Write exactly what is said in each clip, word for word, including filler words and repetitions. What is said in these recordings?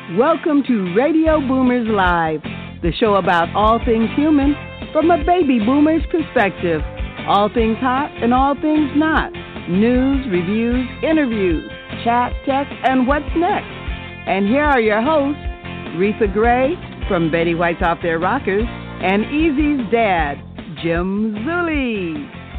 Welcome to Radio Boomers Live, the show about all things human from a baby boomer's perspective. All things hot and all things not. News, reviews, interviews, chat, tech, and what's next. And here are your hosts, Retha Gray from Betty White's Off Their Rockers, and Easy's dad, Jim Zuley.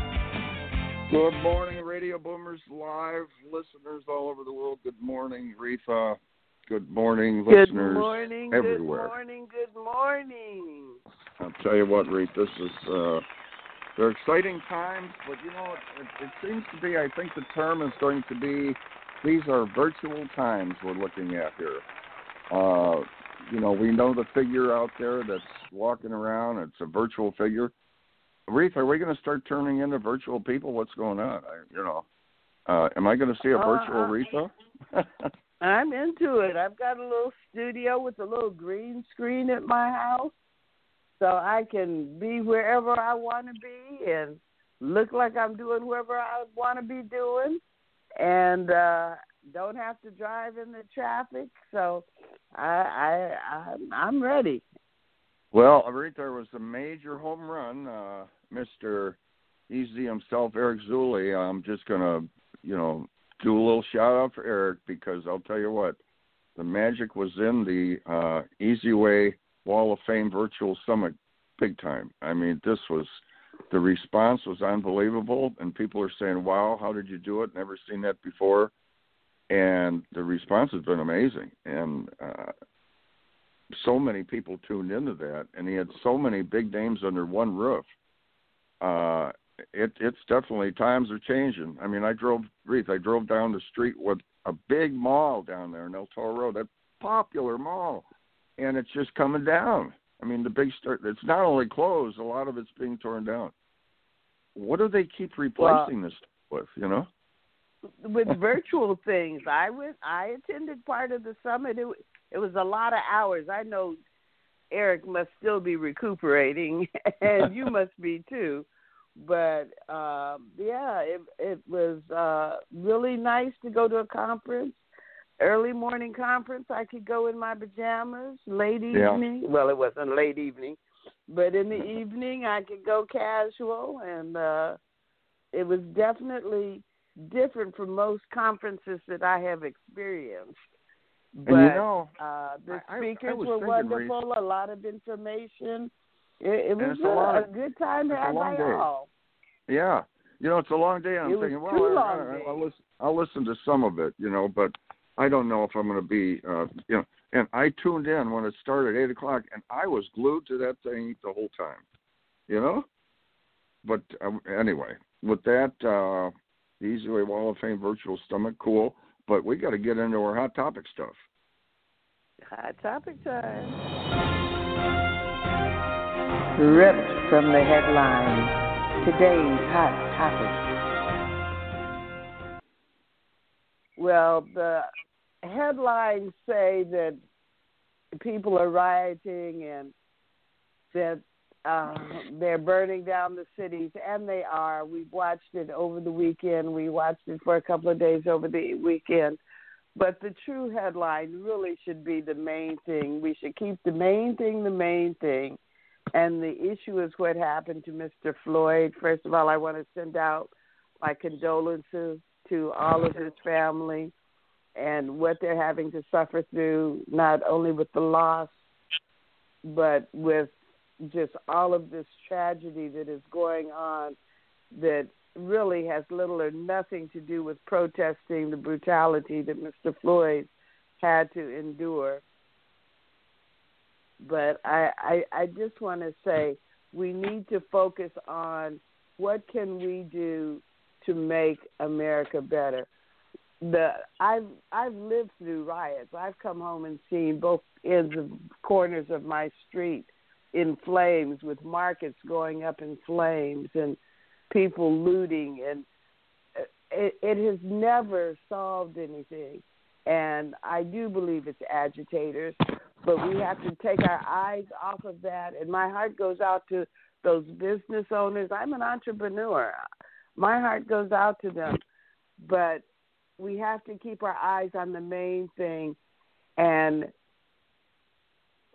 Good morning, Radio Boomers Live listeners all over the world. Good morning, Retha. Good morning, good listeners morning, everywhere. Good morning, good morning. I'll tell you what, Retha, this is, uh, they're exciting times, but you know, it, it, it seems to be, I think the term is going to be, these are virtual times we're looking at here. Uh, you know, we know the figure out there that's walking around. It's a virtual figure. Retha, are we going to start turning into virtual people? What's going on? I, you know, uh, am I going to see a virtual uh, Retha? I'm into it. I've got a little studio with a little green screen at my house, so I can be wherever I want to be and look like I'm doing whatever I want to be doing, and uh, don't have to drive in the traffic. So I, I, I'm, I'm ready. Well, Retha, there was a major home run. Uh, Mister Easy himself, Eric Zuley. I'm just gonna, you know, do a little shout out for Eric, because I'll tell you what, the magic was in the uh, Easy Way Wall of Fame Virtual Summit big time. I mean, this was, the response was unbelievable, and people are saying, wow, how did you do it? Never seen that before. And the response has been amazing. And uh, so many people tuned into that, and he had so many big names under one roof. Uh, It, it's definitely, times are changing. I mean, I drove, Reith, I drove down the street with a big mall down there in El Toro Road, that popular mall, and it's just coming down. I mean, the big start, it's not only closed, a lot of it's being torn down. What do they keep replacing well, this with, you know? With virtual things. I went, I attended part of the summit. It, it was a lot of hours. I know Eric must still be recuperating, and you must be too. But, um, yeah, it, it was uh, really nice to go to a conference, early morning conference. I could go in my pajamas, late evening. Yeah. Well, it wasn't late evening, but in the evening I could go casual, and uh, it was definitely different from most conferences that I have experienced. But and you know, uh, the speakers I, I were wonderful, Reese. A lot of information. It, it was a, a, a good time to have by all. Yeah. You know, it's a long day. I'm it thinking, was well, I, I, I'll, listen, I'll listen to some of it, you know, but I don't know if I'm going to be, uh, you know, and I tuned in when it started at eight o'clock, and I was glued to that thing the whole time, you know? But uh, anyway, with that, uh, the Easy Way Wall of Fame Virtual Stomach, cool, but we got to get into our hot topic stuff. Hot topic time. Ripped from the headlines. Today's hot topic. Well, the headlines say that people are rioting and that uh, they're burning down the cities, and they are. We've watched it over the weekend. We watched it for a couple of days over the weekend. But the true headline really should be the main thing. We should keep the main thing the main thing. And the issue is what happened to Mister Floyd. First of all, I want to send out my condolences to all of his family and what they're having to suffer through, not only with the loss, but with just all of this tragedy that is going on that really has little or nothing to do with protesting the brutality that Mister Floyd had to endure. But I, I, I just want to say we need to focus on what can we do to make America better. The I've I've lived through riots. I've come home and seen both ends of corners of my street in flames, with markets going up in flames and people looting, and it, it has never solved anything. And I do believe it's agitators. But we have to take our eyes off of that. And my heart goes out to those business owners. I'm an entrepreneur. My heart goes out to them. But we have to keep our eyes on the main thing and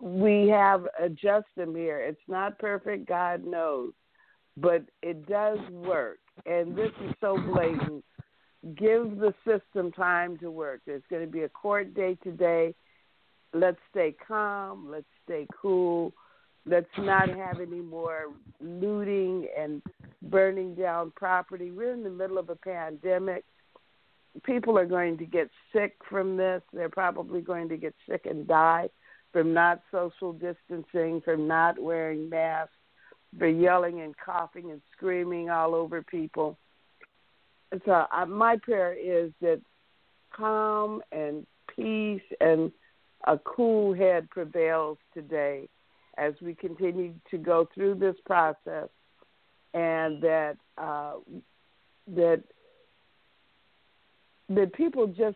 we have a system here. It's not perfect, God knows, but it does work. And this is so blatant. Give the system time to work. There's going to be a court date today. Let's stay calm. Let's stay cool. Let's not have any more looting and burning down property. We're in the middle of a pandemic. People are going to get sick from this. They're probably going to get sick and die from not social distancing, from not wearing masks, for yelling and coughing and screaming all over people. And so uh, my prayer is that calm and peace and a cool head prevails today as we continue to go through this process, and that uh, that that people just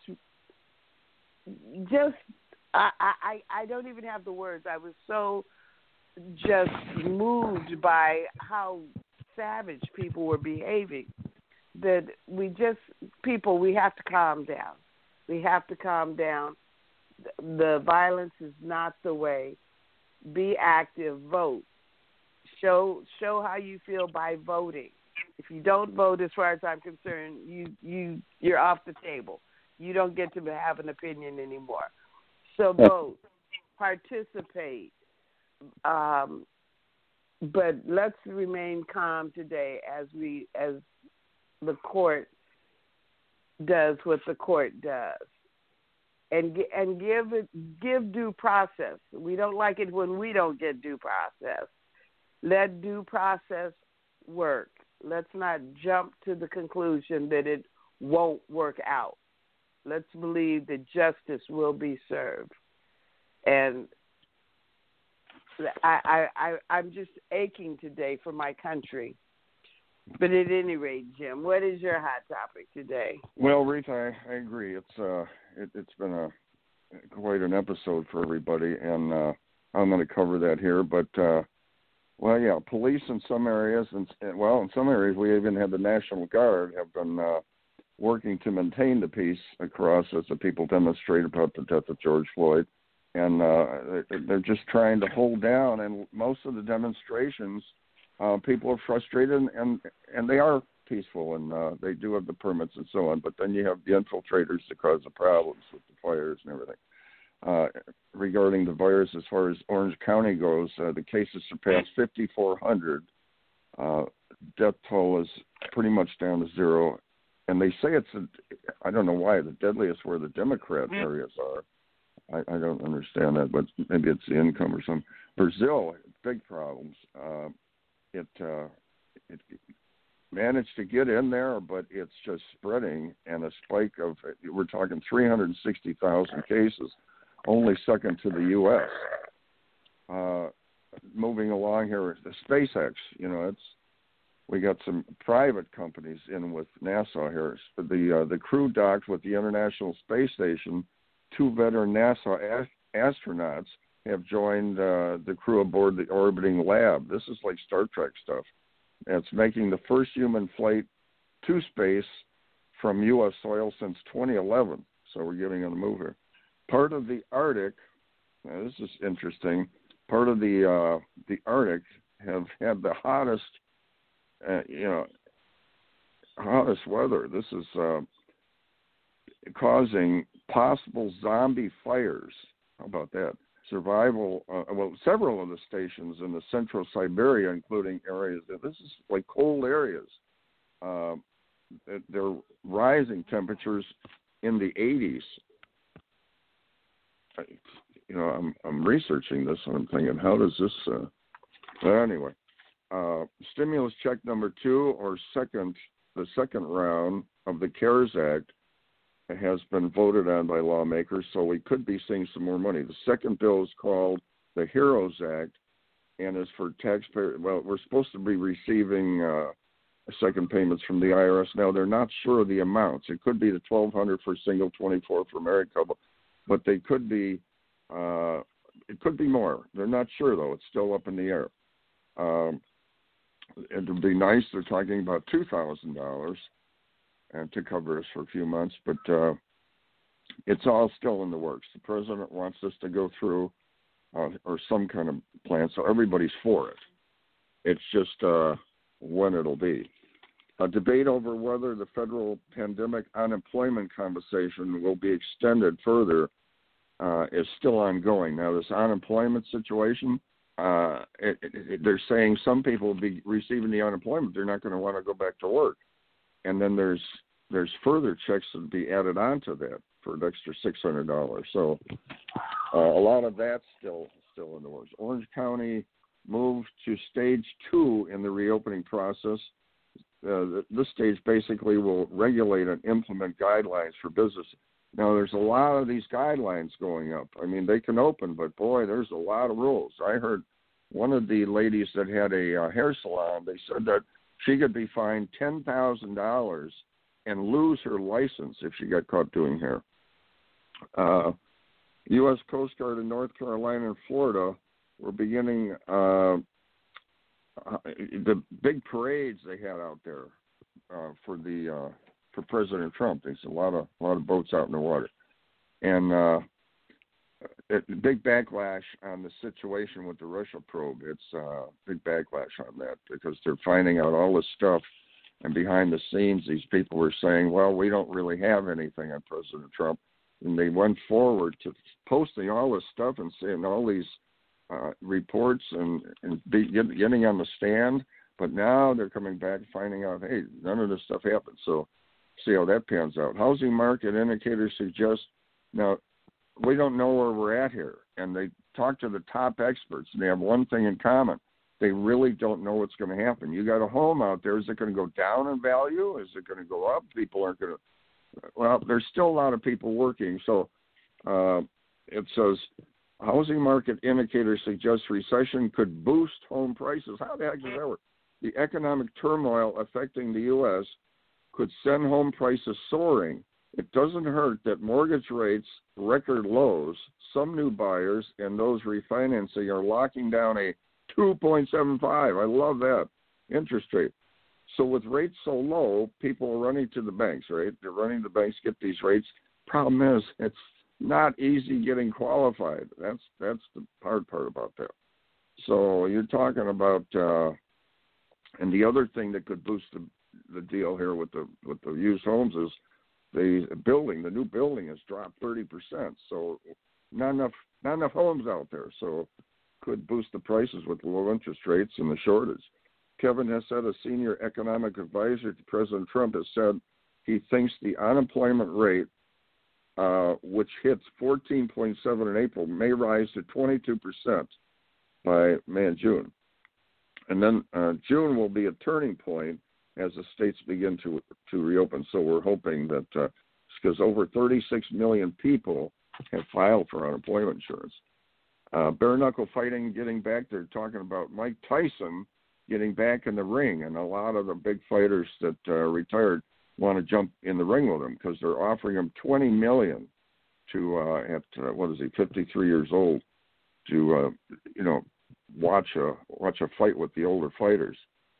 just I, I I don't even have the words. I was so just moved by how savage people were behaving that we just people we have to calm down. We have to calm down. The violence is not the way. Be active, vote. Show show how you feel by voting. If you don't vote, as far as I'm concerned, you you you're off the table. You don't get to have an opinion anymore. So vote, participate. Um, but let's remain calm today as we as the court does what the court does. And and give it give due process. We don't like it when we don't get due process. Let due process work. Let's not jump to the conclusion that it won't work out. Let's believe that justice will be served. And I I, I I'm just aching today for my country. But at any rate, Jim, what is your hot topic today? Well, Rita, I, I agree. It's uh, it, it's been a quite an episode for everybody, and uh, I'm going to cover that here. But uh, well, yeah, police in some areas, and well, in some areas, we even had the National Guard have been uh, working to maintain the peace across as the people demonstrate about the death of George Floyd, and uh, they're just trying to hold down. And most of the demonstrations. Uh, people are frustrated, and, and, and they are peaceful, and uh, they do have the permits and so on. But then you have the infiltrators that cause the problems with the fires and everything. Uh, regarding the virus, as far as Orange County goes, uh, the cases surpassed fifty-four hundred. Uh, death toll is pretty much down to zero. And they say it's, a, I don't know why, the deadliest where the Democrat areas are. I, I don't understand that, but maybe it's the income or something. Brazil, big problems. Uh, It, uh, it managed to get in there, but it's just spreading, and a spike of, we're talking three hundred sixty thousand cases, only second to the U S Uh, moving along here, the SpaceX, you know, it's we got some private companies in with NASA here. The, uh, the crew docked with the International Space Station. Two veteran NASA ast- astronauts have joined uh, the crew aboard the orbiting lab. This is like Star Trek stuff. It's making the first human flight to space from U S soil since twenty eleven. So we're getting on the move here. Part of the Arctic, now this is interesting, part of the uh, the Arctic have had the hottest, uh, you know, hottest weather. This is uh, causing possible zombie fires. How about that? Survival, uh, well, several of the stations in the central Siberia, including areas, this is like cold areas. Uh, they're rising temperatures in the eighties. You know, I'm I'm researching this and I'm thinking, how does this, uh, well, anyway, uh, stimulus check number two or second, the second round of the CARES Act has been voted on by lawmakers, so we could be seeing some more money. The second bill is called the HEROES Act and is for taxpayers. Well, we're supposed to be receiving uh, second payments from the I R S. Now, they're not sure of the amounts. It could be the twelve hundred dollars for single, twenty-four dollars for married couple, but they could be, uh, it could be more. They're not sure, though. It's still up in the air. Um, it would be nice. They're talking about two thousand dollars. And to cover us for a few months, but uh, it's all still in the works. The president wants us to go through uh, or some kind of plan. So everybody's for it. It's just uh, when it'll be. A debate over whether the federal pandemic unemployment conversation will be extended further uh, is still ongoing. Now, this unemployment situation, uh, it, it, they're saying some people will be receiving the unemployment. They're not going to want to go back to work. And then there's there's further checks to be added on to that for an extra six hundred dollars. So uh, a lot of that's still still in the works. Orange County moved to stage two in the reopening process. Uh, this stage basically will regulate and implement guidelines for business. Now, there's a lot of these guidelines going up. I mean, they can open, but boy, there's a lot of rules. I heard one of the ladies that had a uh, hair salon, they said that she could be fined ten thousand dollars and lose her license if she got caught doing hair. Uh, U S Coast Guard in North Carolina and Florida were beginning uh, uh, the big parades they had out there uh, for the uh, for President Trump. There's a lot of a lot of boats out in the water, and uh, it, big backlash on the situation with the Russia probe. It's uh, big backlash on that because they're finding out all this stuff, and behind the scenes, these people were saying, "Well, we don't really have anything on President Trump," and they went forward to posting all this stuff and saying all these uh, reports and and be, get, getting on the stand. But now they're coming back and finding out, hey, none of this stuff happened. So see how that pans out. Housing market indicators suggest, now, we don't know where we're at here. And they talk to the top experts, and they have one thing in common. They really don't know what's going to happen. You got a home out there. Is it going to go down in value? Is it going to go up? People aren't going to. Well, there's still a lot of people working. So uh, it says, housing market indicators suggest recession could boost home prices. How the heck does that work? The economic turmoil affecting the U S could send home prices soaring. It doesn't hurt that mortgage rates, record lows, some new buyers, and those refinancing are locking down a two point seven five. I love that interest rate. So with rates so low, people are running to the banks, right? They're running to the banks to get these rates. Problem is, it's not easy getting qualified. That's that's the hard part about that. So you're talking about, uh, and the other thing that could boost the the deal here with the with the used homes is the building, the new building has dropped thirty percent. So not enough not enough homes out there. So could boost the prices with low interest rates and the shortage. Kevin Hassett, a senior economic advisor to President Trump, has said he thinks the unemployment rate, uh, which hits fourteen point seven in April, may rise to twenty-two percent by May and June. And then uh, June will be a turning point as the states begin to to reopen. So we're hoping that, because uh, over thirty-six million people have filed for unemployment insurance. Uh, bare knuckle fighting, getting back, they're talking about Mike Tyson getting back in the ring, and a lot of the big fighters that uh, retired want to jump in the ring with him because they're offering him twenty million dollars to, uh, at, uh, what is he, fifty-three years old, to, uh, you know, watch a, watch a fight with the older fighters.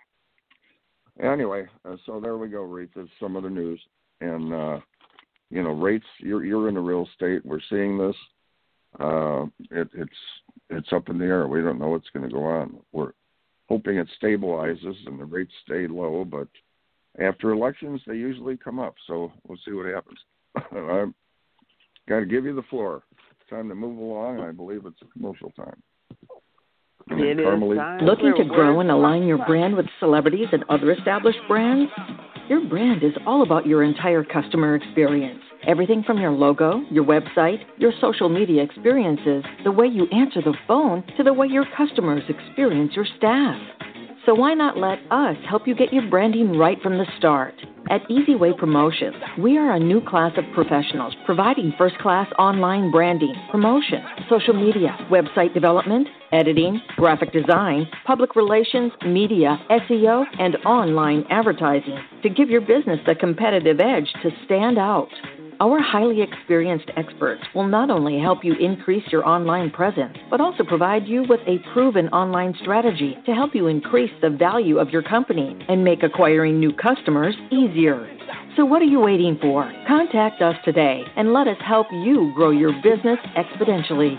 Anyway, uh, so there we go, Reed. There's some of the news. And, uh, you know, rates, you're, you're in the real estate. We're seeing this. Uh, it, it's it's up in the air. We don't know what's going to go on. We're hoping it stabilizes and the rates stay low, but after elections, they usually come up. So we'll see what happens. I've got to give you the floor. It's time to move along. I believe it's a commercial time. It is time. Looking to grow and align your brand with celebrities and other established brands? Your brand is all about your entire customer experience. Everything from your logo, your website, your social media experiences, the way you answer the phone, to the way your customers experience your staff. So why not let us help you get your branding right from the start? At EasyWay Promotions, we are a new class of professionals providing first-class online branding, promotion, social media, website development, editing, graphic design, public relations, media, S E O, and online advertising to give your business the competitive edge to stand out. Our highly experienced experts will not only help you increase your online presence, but also provide you with a proven online strategy to help you increase the value of your company and make acquiring new customers easier. So what are you waiting for? Contact us today and let us help you grow your business exponentially.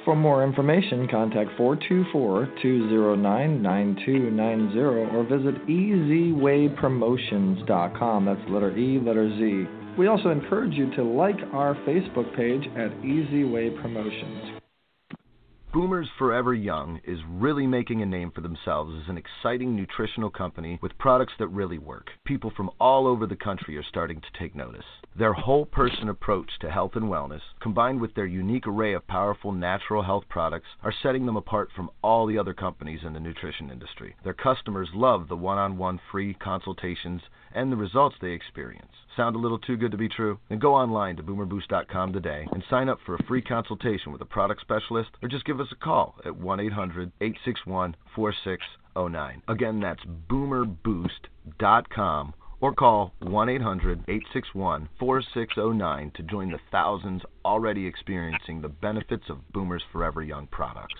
For more information, contact four two four, two zero nine, nine two nine zero or visit e z way promotions dot com. That's letter E, letter Z. We also encourage you to like our Facebook page at Easy Way Promotions. Boomers Forever Young is really making a name for themselves as an exciting nutritional company with products that really work. People from all over the country are starting to take notice. Their whole-person approach to health and wellness, combined with their unique array of powerful natural health products, are setting them apart from all the other companies in the nutrition industry. Their customers love the one-on-one free consultations and the results they experience. Sound a little too good to be true? Then go online to boomer boost dot com today and sign up for a free consultation with a product specialist, or just give us a call at one eight hundred, eight six one, four six zero nine. Again, that's boomer boost dot com, or call one eight hundred, eight six one, four six zero nine to join the thousands already experiencing the benefits of Boomers Forever Young products.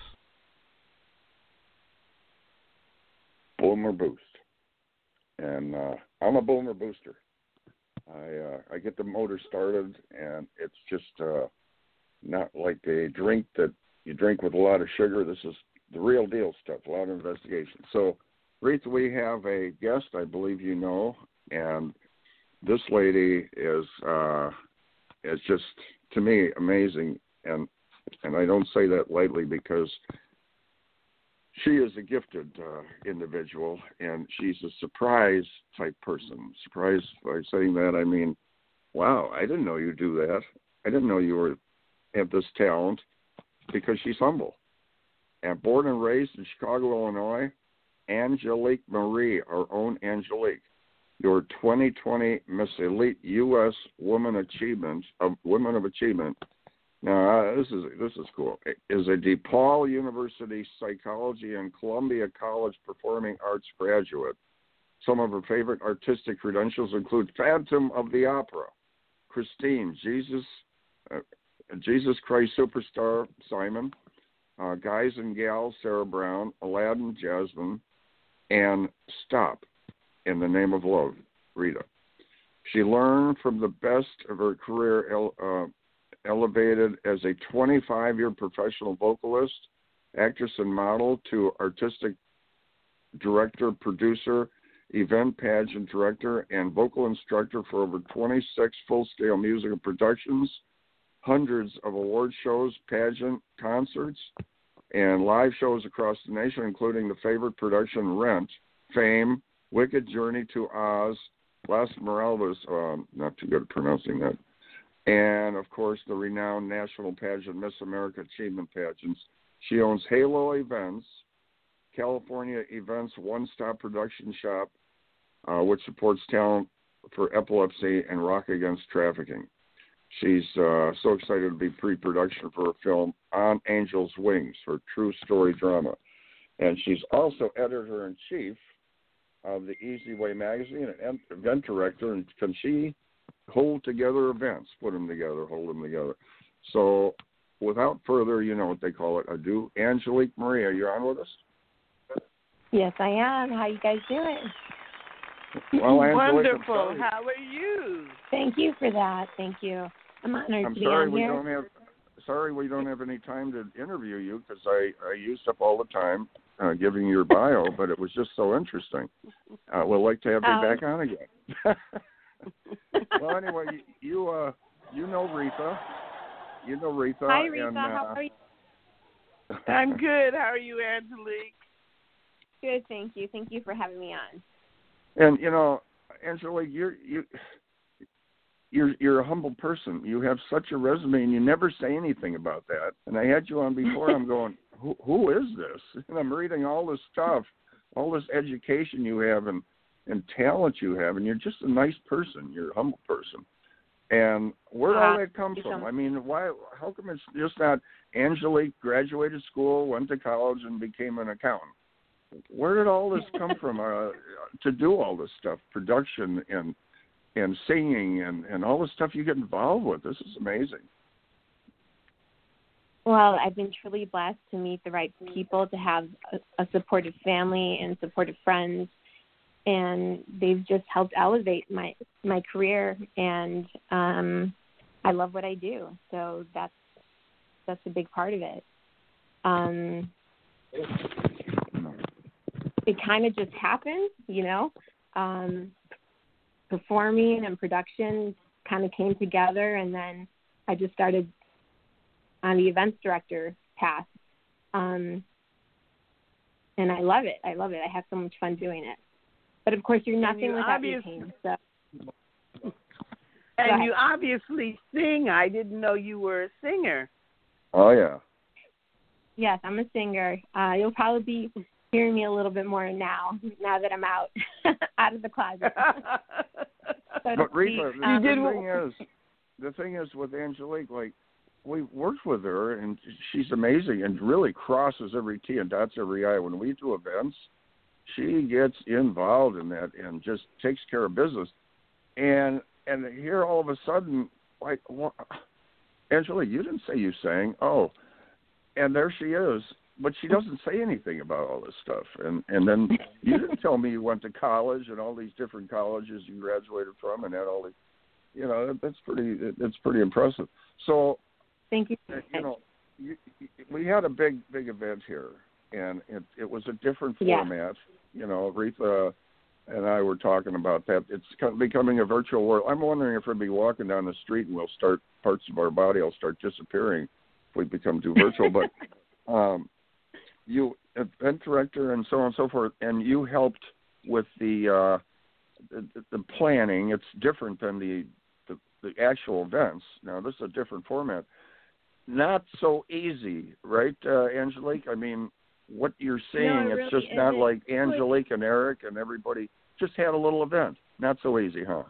Boomer Boost. And uh, I'm a Boomer Booster. I uh, I get the motor started, and it's just uh, not like a drink that you drink with a lot of sugar. This is the real deal stuff, a lot of investigation. So, Rita, we have a guest I believe you know, and this lady is uh, is just, to me, amazing, and and I don't say that lightly because she is a gifted uh, individual, and she's a surprise type person. Surprise, by saying that, I mean, wow, I didn't know you do that. I didn't know you were have this talent, because she's humble. And born and raised in Chicago, Illinois, Angelique Marie, our own Angelique, your twenty twenty Miss Elite U S Women Achievement of Women of Achievement. Now, uh, this is this is cool. Is a DePaul University psychology and Columbia College Performing Arts graduate. Some of her favorite artistic credentials include Phantom of the Opera, Christine, Jesus, uh, Jesus Christ Superstar, Simon, uh, Guys and Gals, Sarah Brown, Aladdin, Jasmine, and Stop, in the Name of Love, Rita. She learned from the best of her career, uh, elevated as a twenty-five-year professional vocalist, actress and model, to artistic director, producer, event pageant director, and vocal instructor for over twenty-six full-scale musical productions, hundreds of award shows, pageant concerts, and live shows across the nation, including the favorite production Rent, Fame, Wicked Journey to Oz, Las Morales, um, not too good at pronouncing that, and, of course, the renowned national pageant Miss America Achievement Pageants. She owns Halo Events, California Events One-Stop Production Shop, uh, which supports talent for epilepsy and Rock Against Trafficking. She's uh, so excited to be pre-production for a film, On Angel's Wings, for true story drama. And she's also editor-in-chief of the Easy Way magazine and event director, and can she hold together events, put them together, hold them together. So without further, you know what they call it, ado, Angelique Marie, are you on with us? Yes, I am. How you guys doing? Well, wonderful. How are you? Thank you for that. Thank you. I'm honored I'm to be sorry on we here. don't have sorry we don't have any time to interview you because I, I used up all the time uh, giving your bio, but it was just so interesting. Uh, we'd like to have you um, back on again. Well, anyway, you you, uh, you know Rita. You know Rita. Hi, Rita. And, How uh, are you? I'm good. How are you, Angelique? Good, thank you. Thank you for having me on. And you know, Angelique, you're you you're you're a humble person. You have such a resume, and you never say anything about that. And I had you on before. I'm going, who who is this? And I'm reading all this stuff, all this education you have, and and talent you have, and you're just a nice person. You're a humble person. And where did all that come from? I mean, why? How come it's just not Angelique graduated school, went to college, and became an accountant? Where did all this come from uh, to do all this stuff, production and and singing and, and all the stuff you get involved with? This is amazing. Well, I've been truly blessed to meet the right people, to have a, a supportive family and supportive friends, and they've just helped elevate my my career, and um, I love what I do. So that's that's a big part of it. um, it kind of just happened, you know. Um, performing and production kind of came together, and then I just started on the events director path. Um, and I love it. I love it. I have so much fun doing it. But, of course, you're nothing you without obvious- your team. So. And you obviously sing. I didn't know you were a singer. Oh, yeah. Yes, I'm a singer. Uh, you'll probably be hearing me a little bit more now, now that I'm out, out of the closet. So But Rita, the, um, the thing is, the thing is with Angelique, like, we worked with her, and she's amazing and really crosses every T and dots every I. When we do events, she gets involved in that and just takes care of business. And and here all of a sudden, like, well, Angelique, you didn't say you sang. Oh, and there she is. But she doesn't say anything about all this stuff. And and then you didn't tell me you went to college and all these different colleges you graduated from and had all these, you know, that, that's pretty, that's pretty impressive. So, thank you. You know, you, you, we had a big, big event here, and it, it was a different Yeah. format. You know, Aretha and I were talking about that. It's kind of becoming a virtual world. I'm wondering if we'll be walking down the street and we'll start, parts of our body will start disappearing if we become too virtual. But um, you, event director and so on and so forth, and you helped with the, uh, the, the planning. It's different than the, the, the actual events. Now, this is a different format. Not so easy, right, uh, Angelique? I mean, what you're saying, No, it it's really just not isn't. like Angelique and Eric and everybody just had a little event. Not so easy, huh?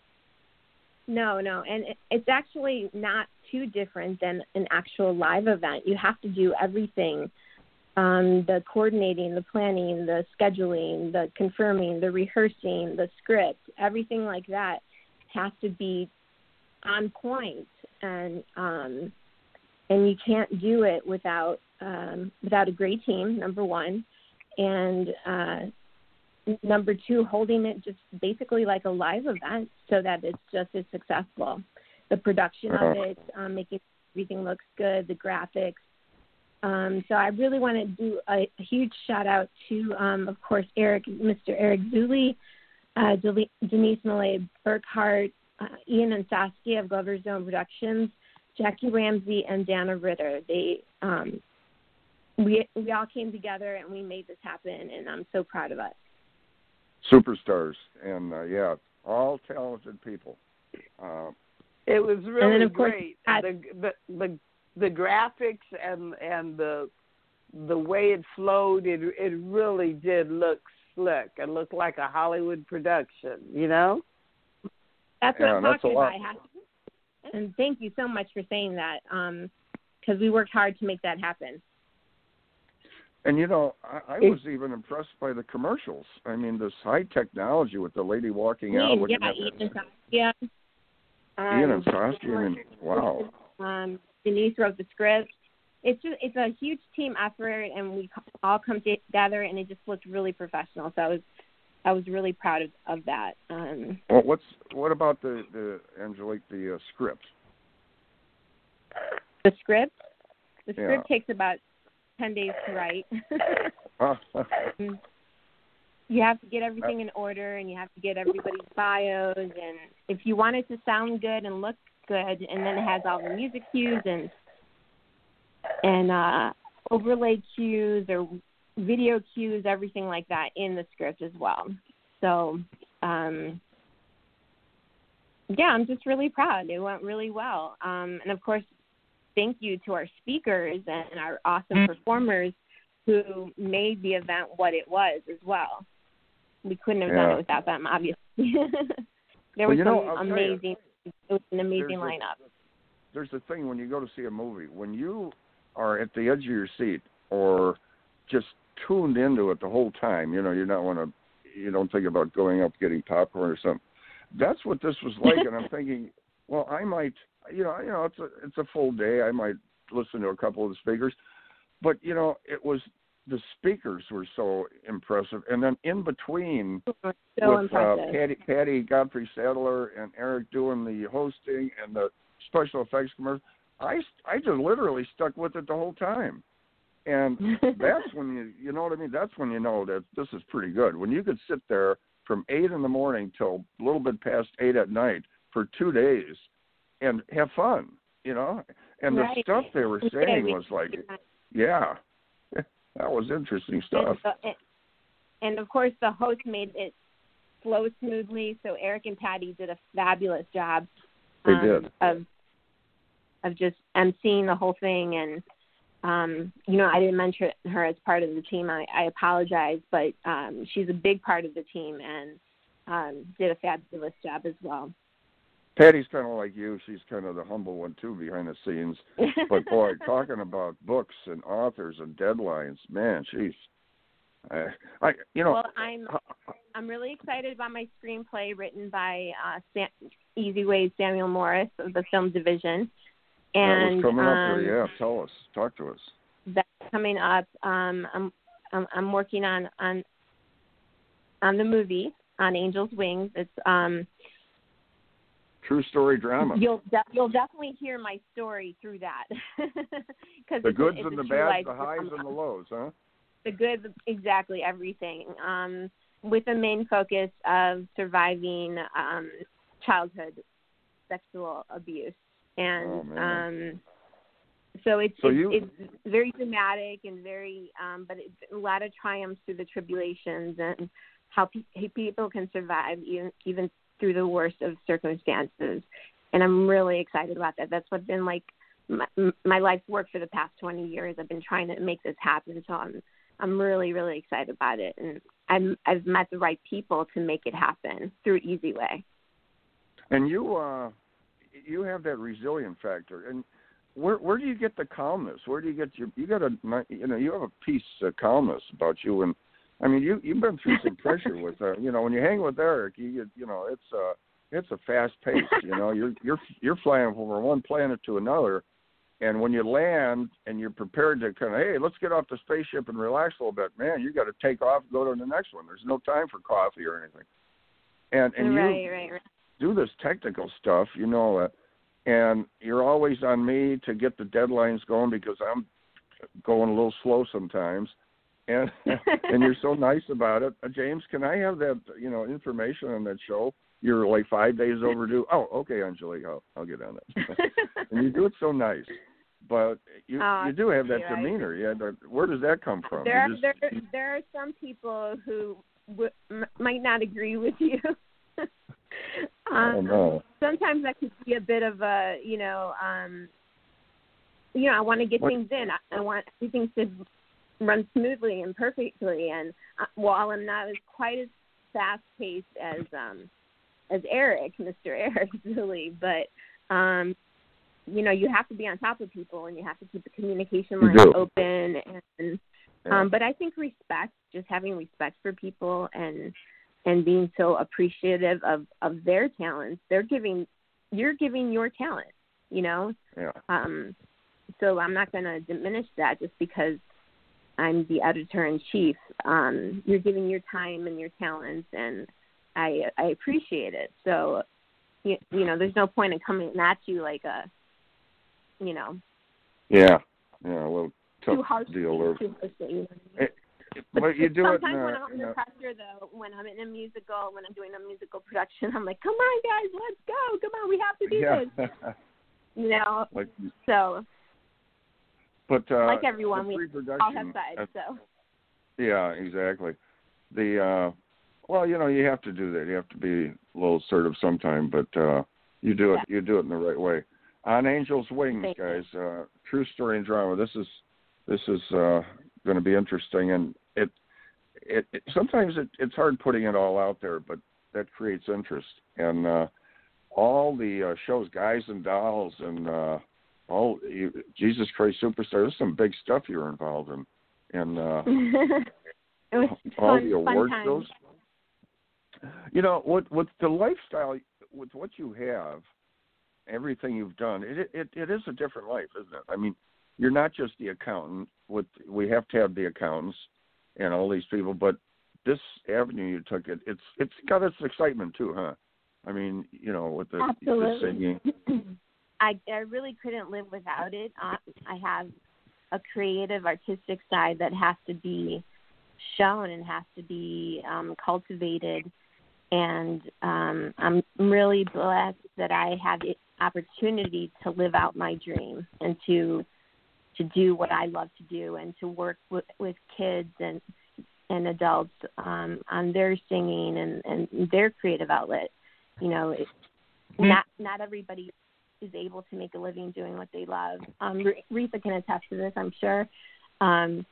No, no, and it, it's actually not too different than an actual live event. You have to do everything, um, the coordinating, the planning, the scheduling, the confirming, the rehearsing, the script, everything like that has to be on point, and um, and you can't do it without um, without a great team, number one, and uh, number two, holding it just basically like a live event so that it's just as successful. The production of it, um, making everything looks good, the graphics. Um, so I really want to do a, a huge shout out to, um, of course, Eric, Mister Eric Zuley, uh, Denise Millay Burkhart, uh, Ian and Saskia of Glover's Zone Productions, Jackie Ramsey, and Dana Ritter. They um, we we all came together and we made this happen, and I'm so proud of us. Superstars, and uh, yeah, all talented people. Uh, It was really and then, of course, great. at, the, the the the graphics and and the the way it flowed, it it really did look slick. It looked like a Hollywood production, you know. That's what yeah, I'm that's talking a lot. about. I have to, and thank you so much for saying that, because um, we worked hard to make that happen. And, you know, I, I was even impressed by the commercials. I mean, this high technology with the lady walking out. Ian, looking yeah, at Ian that. and Saskia. Um, Ian and Saskia, I mean, wow. Um, Denise wrote the script. It's just, it's a huge team effort, and we all come together, and it just looked really professional. So I was I was really proud of, of that. Um, Well, what's what about the, the Angelique, the uh, script? the script? The Yeah. script takes about ten days to write. You have to get everything in order, and you have to get everybody's bios, and if you want it to sound good and look good, and then it has all the music cues and and uh, overlay cues or video cues, everything like that in the script as well. So, um, yeah, I'm just really proud. It went really well. Um, and, of course, thank you to our speakers and our awesome performers who made the event what it was as well. We couldn't have yeah. done it without them, obviously. there well, was you some know, I'll amazing, you, it was an amazing there's lineup. A, there's a thing when you go to see a movie, when you are at the edge of your seat or just tuned into it the whole time, you know, you don't want to, you don't think about going up getting popcorn or something. That's what this was like, and I'm thinking, well, I might, you know, you know, it's a it's a full day. I might listen to a couple of the speakers, but you know, it was the speakers were so impressive, and then in between So with uh, impressive. Patty, Patty Godfrey Sadler and Eric doing the hosting and the special effects commercial, I I just literally stuck with it the whole time. And that's when you, you know what I mean? That's when you know that this is pretty good. When you could sit there from eight in the morning till a little bit past eight at night for two days and have fun, you know? And the right. stuff they were saying was like, yeah, that was interesting stuff. And, so, and of course, the host made it flow smoothly. So Eric and Patty did a fabulous job. They um, did. Of, of just emceeing the whole thing. And, um, you know, I didn't mention her as part of the team. I, I apologize, but um, she's a big part of the team and um, did a fabulous job as well. Patty's kind of like you. She's kind of the humble one, too, behind the scenes. But, boy, talking about books and authors and deadlines, man, she's, I, I you know. Well, I'm I'm really excited about my screenplay written by uh, Sam, Easy Ways Samuel Morris of the film division. And, that was coming um, up here, yeah. Tell us. Talk to us. That's coming up. Um, I'm, I'm I'm working on on on the movie, on Angel's Wings. It's um. True story drama. You'll de- you'll definitely hear my story through that. The it's goods a, and the bads, bads, the highs and the lows, huh? The good, exactly, everything. Um, with a main focus of surviving um, childhood sexual abuse, and oh, um, so it's so it's, you... it's very dramatic and very, um, but it's a lot of triumphs through the tribulations and how pe- people can survive even even. through the worst of circumstances. And I'm really excited about that. That's what's been like my, my life's work for the past twenty years. I've been trying to make this happen. So I'm, I'm really, really excited about it. And I'm, I've met the right people to make it happen through Easy Way. And you, uh, you have that resilient factor. And where, where do you get the calmness? Where do you get your, you got a, you know, you have a peace of calmness about you. And I mean, you you've been through some pressure with, uh, you know, when you hang with Eric, you you, you know, it's uh it's a fast pace. You know, you're you're you're flying from one planet to another, and when you land and you're prepared to kind of, hey, let's get off the spaceship and relax a little bit, man, you got to take off, and go to the next one. There's no time for coffee or anything. And and right, you right, right. do this technical stuff, you know, uh, and you're always on me to get the deadlines going because I'm going a little slow sometimes. And and you're so nice about it. Uh, James, can I have that, you know, information on that show? You're like five days overdue. Oh, okay, Angelique, I'll, I'll get on it. And you do it so nice. But you oh, you do have that right. demeanor. Yeah, that, where does that come from? There, just, there, there are some people who w- m- might not agree with you. um, oh, no. Sometimes that could be a bit of a, you know, um, you know, I want to get what? things in. I, I want everything to run smoothly and perfectly, and uh, while I'm not as quite as fast paced as um as Eric, Mister Eric Zuley, but um you know, you have to be on top of people and you have to keep the communication lines open, and yeah. um but I think respect, just having respect for people and and being so appreciative of of their talents. They're giving you're giving your talent, you know. Yeah. Um so I'm not going to diminish that just because I'm the editor-in-chief. Um, you're giving your time and your talents, and I I appreciate it. So, you, you know, there's no point in coming at you like a, you know. Yeah, yeah, a little tough too harsh, deal. Or, too harsh, you know. it, but you do sometimes it in, when uh, I'm in under a, pressure, though, when I'm in a musical, when I'm doing a musical production, I'm like, come on, guys, let's go. Come on, we have to do yeah. this. You know, like, so. But uh, like everyone, we all have sides. uh, So. Yeah, exactly. The uh, well, you know, you have to do that. You have to be a little assertive sometime, but uh, you do it. Yeah. You do it in the right way. On Angel's Wings, Thank guys. Uh, true story and drama. This is this is uh, going to be interesting, and it it, it sometimes it, it's hard putting it all out there, but that creates interest. And uh, all the uh, shows, Guys and Dolls, and uh, all you, Jesus Christ Superstar. There's some big stuff you're involved in, and uh, it was all fun, the award fun shows. You know, with with the lifestyle, with what you have, everything you've done, it it it is a different life, isn't it? I mean, you're not just the accountant. With we have to have the accountants and all these people, but this avenue you took, it it's it's got its excitement too, huh? I mean, you know, with the, the Absolutely. singing. I I really couldn't live without it. Uh, I have a creative, artistic side that has to be shown and has to be um, cultivated. And um, I'm really blessed that I have the opportunity to live out my dream and to to do what I love to do and to work with, with kids and and adults um, on their singing and, and their creative outlet. You know, it, mm-hmm. not not everybody is able to make a living doing what they love. Um, Retha can attest to this, I'm sure. Um,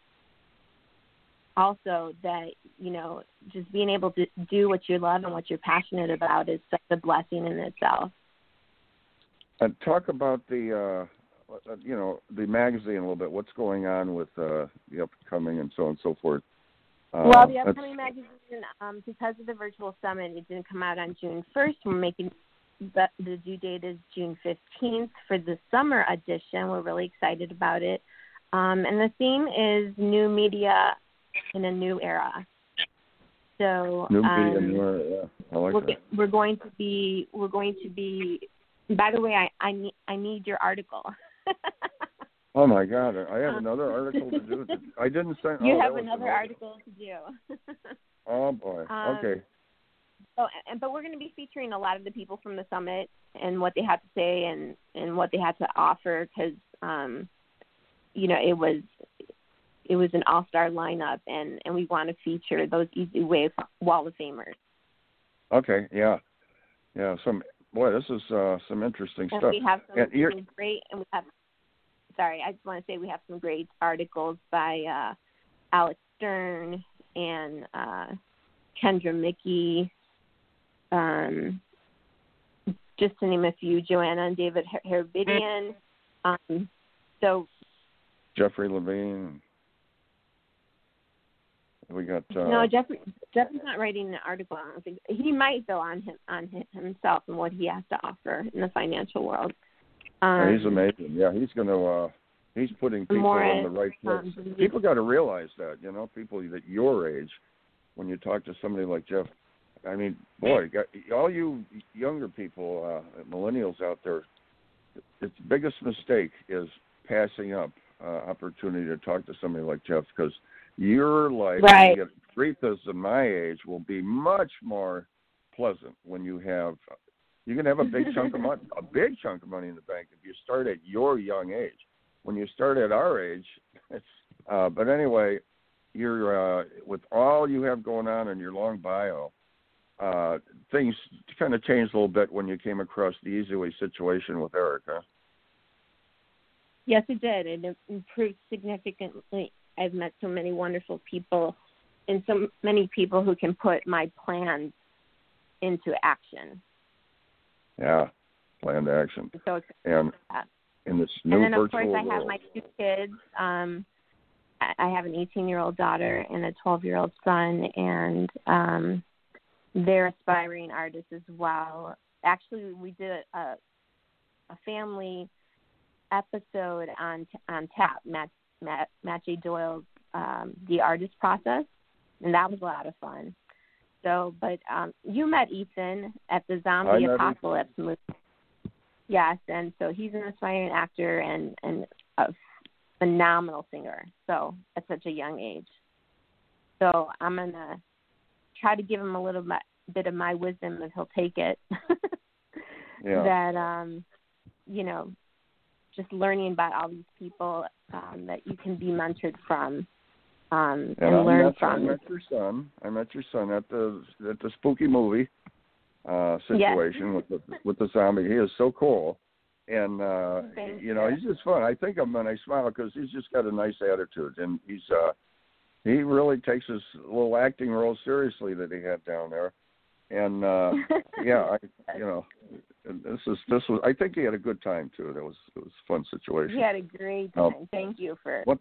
also that, you know, just being able to do what you love and what you're passionate about is such a blessing in itself. And talk about the, uh, you know, the magazine a little bit. What's going on with uh, the upcoming and so on and so forth? Uh, well, the upcoming magazine, um, because of the virtual summit, it didn't come out on June first. We're making the, the due date is June fifteenth for the summer edition. We're really excited about it. Um, and the theme is new media in a new era. So new um, media in new era, yeah. I like we're, that. we're going to be we're going to be. By the way, I I need I need your article. Oh my God! I have another article to do. I didn't send. You oh, have another article to do. Oh boy. Um, okay. Oh, and but we're going to be featuring a lot of the people from the summit and what they had to say and, and what they had to offer because, um, you know, it was it was an all-star lineup, and, and we want to feature those Easy Way Wall of Famers. Okay. Yeah. Yeah. Some boy, this is uh, some interesting and stuff. We have some, and some great, and we have. Sorry, I just want to say we have some great articles by uh, Alex Stern and uh, Kendra Mickey, um, just to name a few, Joanna and David Her- Herbidian. Um, so Jeffrey Levine. We got uh, no Jeffrey. Jeffrey's not writing an article. I don't think he might though on him on himself and what he has to offer in the financial world. Um, he's amazing. Yeah, he's going to. Uh, he's putting people Morris, in the right place. Um, people got to realize that. You know, people that your age, when you talk to somebody like Jeff. I mean, boy, got, all you younger people, uh, millennials out there, its biggest mistake is passing up uh, opportunity to talk to somebody like Jeff because your life, right. Retha's and my age, will be much more pleasant when you have. You can have a big chunk of money, a big chunk of money in the bank if you start at your young age. When you start at our age, it's, uh, but anyway, you're uh, with all you have going on in your long bio. Uh, things kind of changed a little bit when you came across the Easy Way situation with Eric, huh? Yes, it did. It improved significantly. I've met so many wonderful people and so many people who can put my plans into action. Yeah, planned action. So it's, and uh, in this new and then, of virtual course, I world. have my two kids. Um, I have an eighteen-year-old daughter and a twelve-year-old son, and um, they're aspiring artists as well. Actually, we did a, a family episode on on Tap, Matt, Matt, Matt J. Doyle's um, The Artist Process, and that was a lot of fun. So, but um, you met Ethan at the Zombie Apocalypse movie. Yes, and so he's an aspiring actor and, and a phenomenal singer, so at such a young age. So I'm going to try to give him a little bit of my wisdom if he'll take it. yeah. That, um, you know, just learning about all these people um, that you can be mentored from. Um, and, and learn from. I met your son. I met your son at the at the spooky movie uh, situation yes. with the with the zombie. He is so cool, and uh, you know he's just fun. I think of him and I smile because he's just got a nice attitude, and he's uh, he really takes his little acting role seriously that he had down there, and uh, yeah, I you know this is this was I think he had a good time too. That was it was a fun situation. He had a great time. Um, Thank you for what's.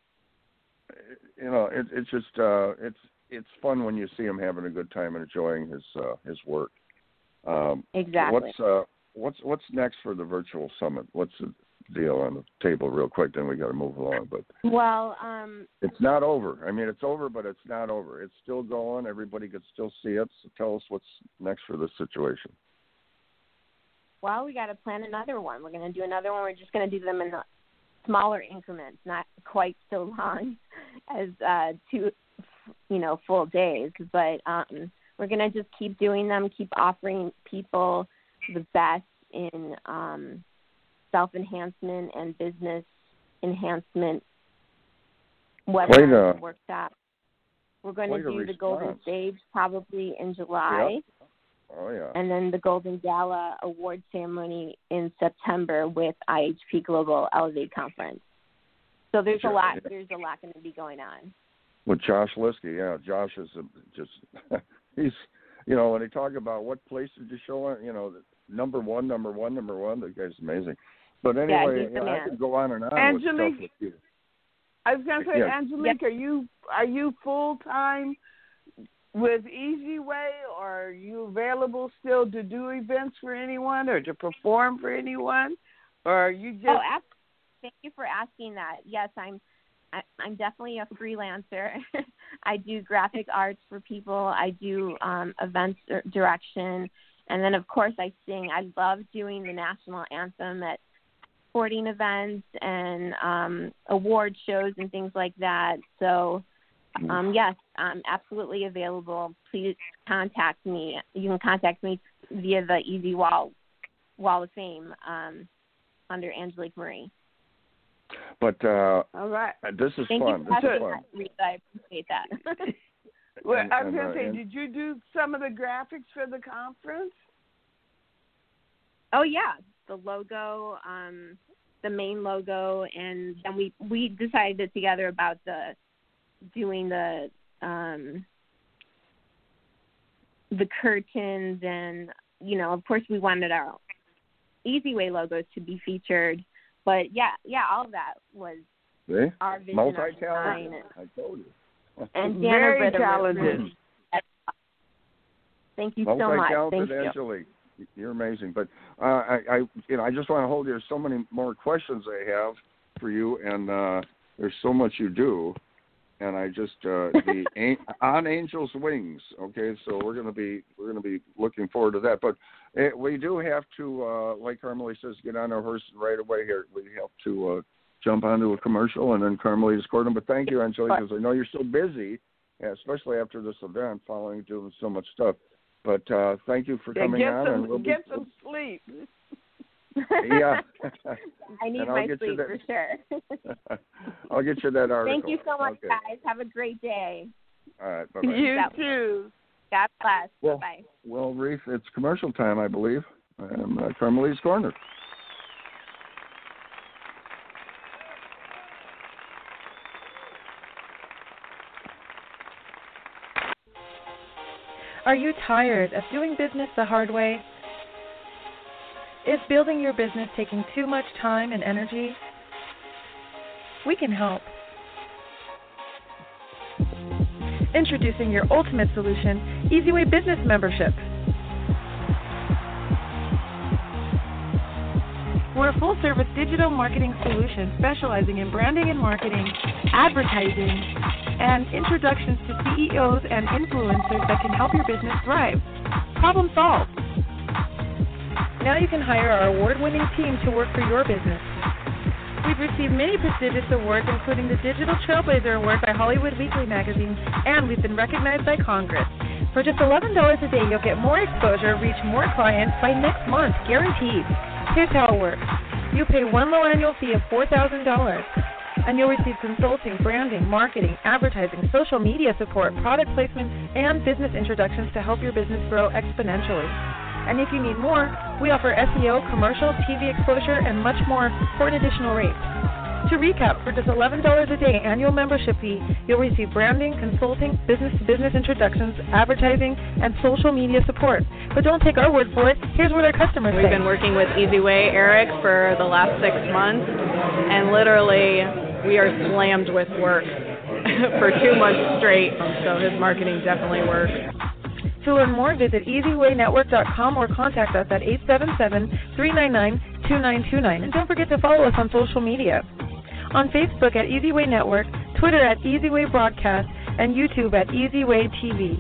You know, it, it's just uh, it's it's fun when you see him having a good time and enjoying his uh, his work. Um, exactly. What's uh, what's what's next for the virtual summit? What's the deal on the table, real quick? Then we got to move along. But well, um, it's not over. I mean, it's over, but it's not over. It's still going. Everybody can still see it. So tell us what's next for this situation. Well, we got to plan another one. We're going to do another one. We're just going to do them in the smaller increments, not quite so long as uh, two, you know, full days. But um, we're going to just keep doing them, keep offering people the best in um, self-enhancement and business enhancement webinars and workshops. We're going to do the Golden Stage probably in July. Yep. Oh, yeah. And then the Golden Gala award ceremony in September with I H P Global Elevate Conference. So there's Sure. a lot. There's a lot going to be going on. With Josh Liskey, yeah. Josh is a, just he's you know when they talk about what place did you show on, you know, number one, number one, number one. The guy's amazing. But anyway, yeah, you know, I could go on and on Angelique, with stuff with you. I was going to say, yeah. Angelique, yeah. are you are you full time with Easy Way, or are you available still to do events for anyone or to perform for anyone, or are you just? Oh, absolutely. Thank you for asking that. Yes, I'm. I, I'm definitely a freelancer. I do graphic arts for people. I do um, events direction, and then of course I sing. I love doing the national anthem at sporting events and um, award shows and things like that. So. Um, yes, I'm absolutely available. Please contact me. You can contact me via the Easy Wall Wall of Fame um, under Angelique Marie. But uh, all right, this is Thank fun. You for this is fun. that, Rita. I appreciate that. well, and, I was and, going to uh, say, and, did you do some of the graphics for the conference? Oh yeah, the logo, um, the main logo, and then we we decided together about the. doing the um, the curtains and, you know, of course we wanted our Easy Way logos to be featured. But, yeah, yeah, all of that was See? our vision. Multi-talented. I told you. And Very Britta talented. Really, thank you so much. Multi-talented, Thank Angelique. You. You're amazing. But uh, I, I, you know, I just want to hold you. There's so many more questions I have for you, and uh, there's so much you do. And I just uh, the on Angel's Wings. Okay, so we're gonna be we're gonna be looking forward to that. But it, we do have to, uh, like Carmelie says, get on our horse right away here. We have to uh, jump onto a commercial, and then Carmelie's Gordon. But thank you, Angelique, because I know you're so busy, especially after this event, following doing so much stuff. But uh, thank you for yeah, coming get on. Some, and we'll get be, some sleep. Yeah. I need my sleep for sure. I'll get you that article. Thank you so much, okay. guys. Have a great day. All right. Bye-bye. You that too. God bless. Well, Bye. Well, Reef, it's commercial time, I believe. I'm uh, Carmelie's Corner. Are you tired of doing business the hard way? Is building your business taking too much time and energy? We can help. Introducing your ultimate solution, Easy Way Business Membership. We're a full-service digital marketing solution specializing in branding and marketing, advertising, and introductions to C E Os and influencers that can help your business thrive. Problem solved. Now you can hire our award-winning team to work for your business. We've received many prestigious awards, including the Digital Trailblazer Award by Hollywood Weekly magazine, and we've been recognized by Congress. For just eleven dollars a day, you'll get more exposure, reach more clients by next month, guaranteed. Here's how it works. You pay one low annual fee of four thousand dollars, and you'll receive consulting, branding, marketing, advertising, social media support, product placement, and business introductions to help your business grow exponentially. And if you need more, we offer S E O, commercial, T V exposure, and much more for an additional rate. To recap, for just eleven dollars a day annual membership fee, you'll receive branding, consulting, business-to-business introductions, advertising, and social media support. But don't take our word for it. Here's what our customers We've say. been working with Easy Way Eric for the last six months, and literally we are slammed with work for two months straight, so his marketing definitely works. To learn more, visit easy way network dot com or contact us at eight seven seven, three nine nine, two nine two nine. And don't forget to follow us on social media. On Facebook at Easy Way Network, Twitter at Easy Way Broadcast, and YouTube at Easy Way T V.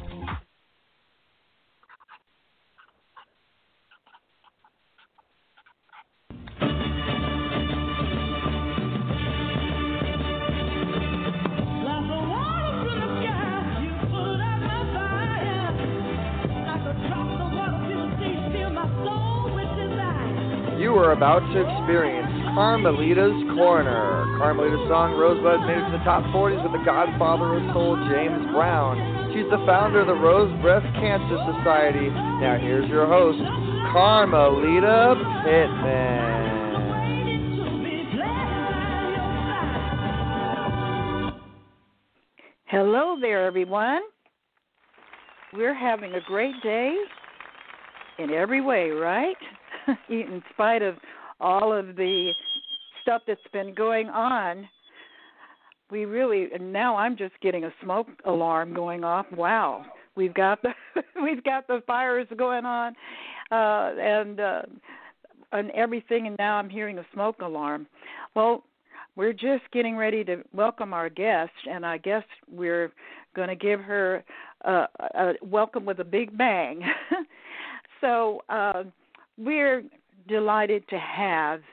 are about to experience Carmelita's Corner. Carmelita's song Rosebud made it to the top forties with the godfather of soul, James Brown. She's the founder of the Rose Breast Cancer Society. Now here's your host, Carmelita Pittman. Hello there, everyone. We're having a great day in every way, right? In spite of all of the stuff that's been going on, we really, and now I'm just getting a smoke alarm going off. Wow, we've got the we've got the fires going on, uh, and uh, and everything, and now I'm hearing a smoke alarm. Well, we're just getting ready to welcome our guest, and I guess we're going to give her a, a welcome with a big bang. So uh, we're delighted to have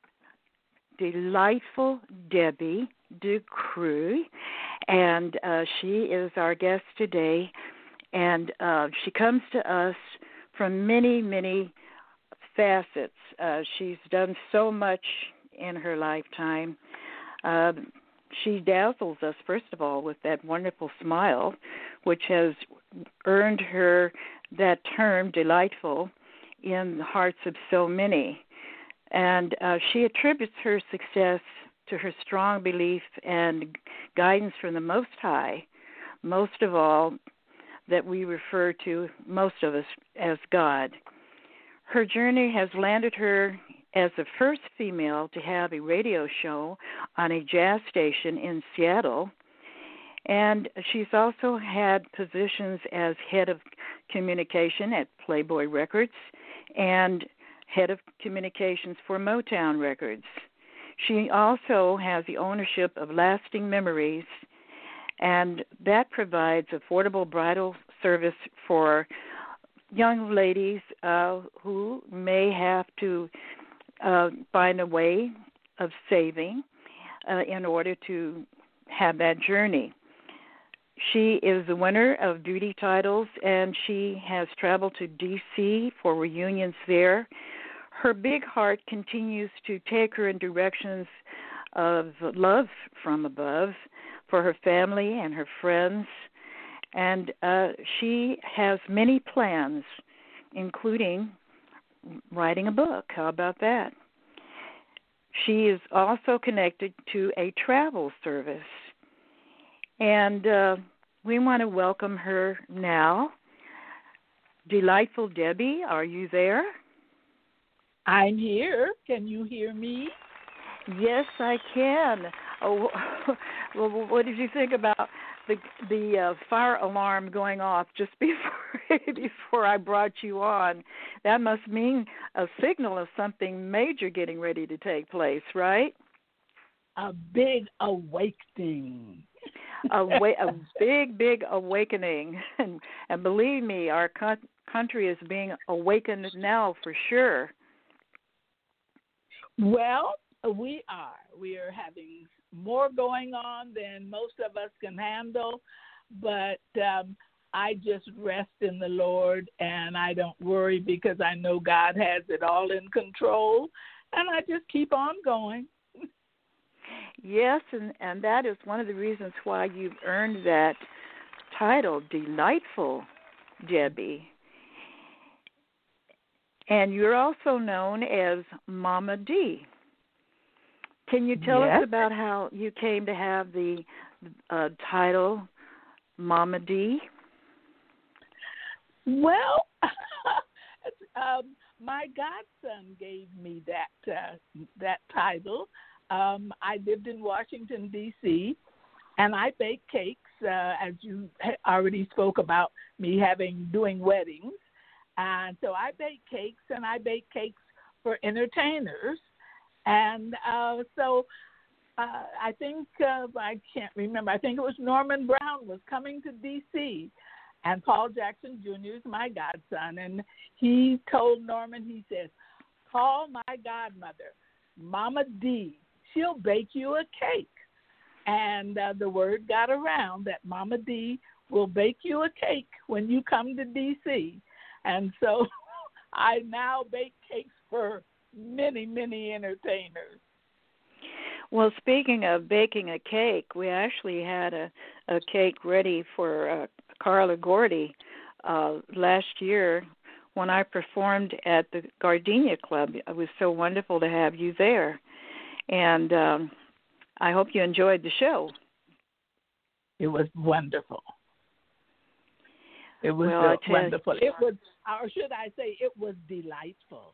delightful Debbie Ducreux, and uh, she is our guest today, and uh, she comes to us from many, many facets. Uh, she's done so much in her lifetime. Uh, she dazzles us, first of all, with that wonderful smile, which has earned her that term, delightful, in the hearts of so many. And uh, she attributes her success to her strong belief and guidance from the Most High, most of all, that we refer to, most of us, as God. Her journey has landed her as the first female to have a radio show on a jazz station in Seattle. And she's also had positions as head of communication at Playboy Records and head of communications for Motown Records. She also has the ownership of Lasting Memories, and that provides affordable bridal service for young ladies uh, who may have to uh, find a way of saving uh, in order to have that journey. She is the winner of beauty titles, and she has traveled to D C for reunions there. Her big heart continues to take her in directions of love from above for her family and her friends, and uh, she has many plans, including writing a book. How about that? She is also connected to a travel service. And uh, we want to welcome her now. Delightful Debbie, are you there? I'm here. Can you hear me? Yes, I can. Oh, well, what did you think about the the uh, fire alarm going off just before before I brought you on? That must mean a signal of something major getting ready to take place, right? A big awakening. a, wa- a big, big awakening. And, and believe me, our co- country is being awakened now for sure. Well, we are. We are having more going on than most of us can handle, but um, I just rest in the Lord, and I don't worry because I know God has it all in control, and I just keep on going. Yes, and, and that is one of the reasons why you've earned that title, Delightful Debbie. And you're also known as Mama D. Can you tell yes. us about how you came to have the uh, title Mama D? Well, um, my godson gave me that uh, that title. Um, I lived in Washington, D C, and I bake cakes, uh, as you already spoke about me having doing weddings. And so I bake cakes, and I bake cakes for entertainers. And uh, so uh, I think, uh, I can't remember, I think it was Norman Brown was coming to D C, and Paul Jackson Junior is my godson. And he told Norman, he says, call my godmother, Mama D. She'll bake you a cake. And uh, the word got around that Mama D will bake you a cake when you come to D C. And so I now bake cakes for many, many entertainers. Well, speaking of baking a cake, we actually had a, a cake ready for uh, Carla Gordy uh, last year when I performed at the Gardenia Club. It was so wonderful to have you there. And um, I hope you enjoyed the show. It was wonderful. It was well, uh, wonderful. It was, or should I say, it was delightful.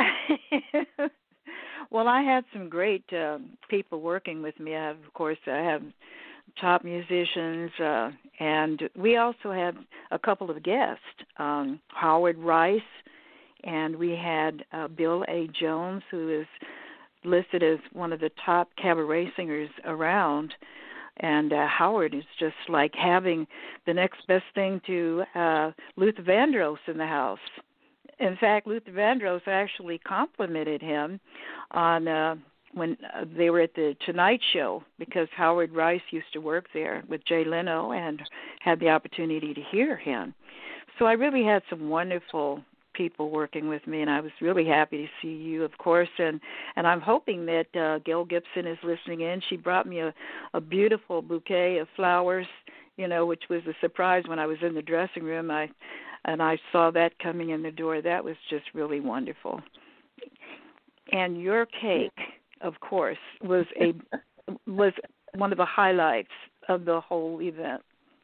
Well, I had some great uh, people working with me. I have, of course, I have top musicians, uh, and we also had a couple of guests, um, Howard Rice, and we had uh, Bill A. Jones, who is listed as one of the top cabaret singers around. And uh, Howard is just like having the next best thing to uh, Luther Vandross in the house. In fact, Luther Vandross actually complimented him on uh, when uh, they were at the Tonight Show, because Howard Rice used to work there with Jay Leno and had the opportunity to hear him. So I really had some wonderful people working with me, and I was really happy to see you, of course, and, and I'm hoping that uh, Gail Gibson is listening in. She brought me a, a beautiful bouquet of flowers, you know, which was a surprise when I was in the dressing room. I and I saw that coming in the door. That was just really wonderful. And your cake, of course, was a was one of the highlights of the whole event.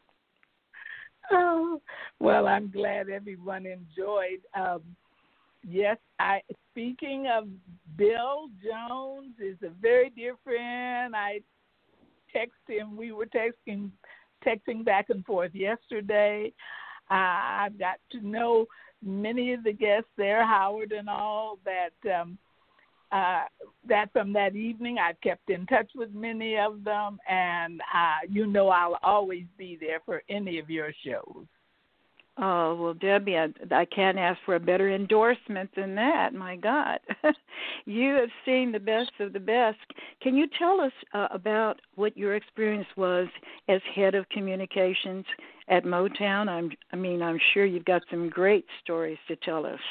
Oh, well, I'm glad everyone enjoyed. Um, yes, I. Speaking of Bill Jones, is a very dear friend. I text him. We were texting, texting back and forth yesterday. Uh, I've got to know many of the guests there, Howard and all, that um, uh, that from that evening. I've kept in touch with many of them, and uh, you know I'll always be there for any of your shows. Oh, well, Debbie, I, I can't ask for a better endorsement than that. My God. You have seen the best of the best. Can you tell us uh, about what your experience was as head of communications at Motown? I'm, I mean, I'm sure you've got some great stories to tell us.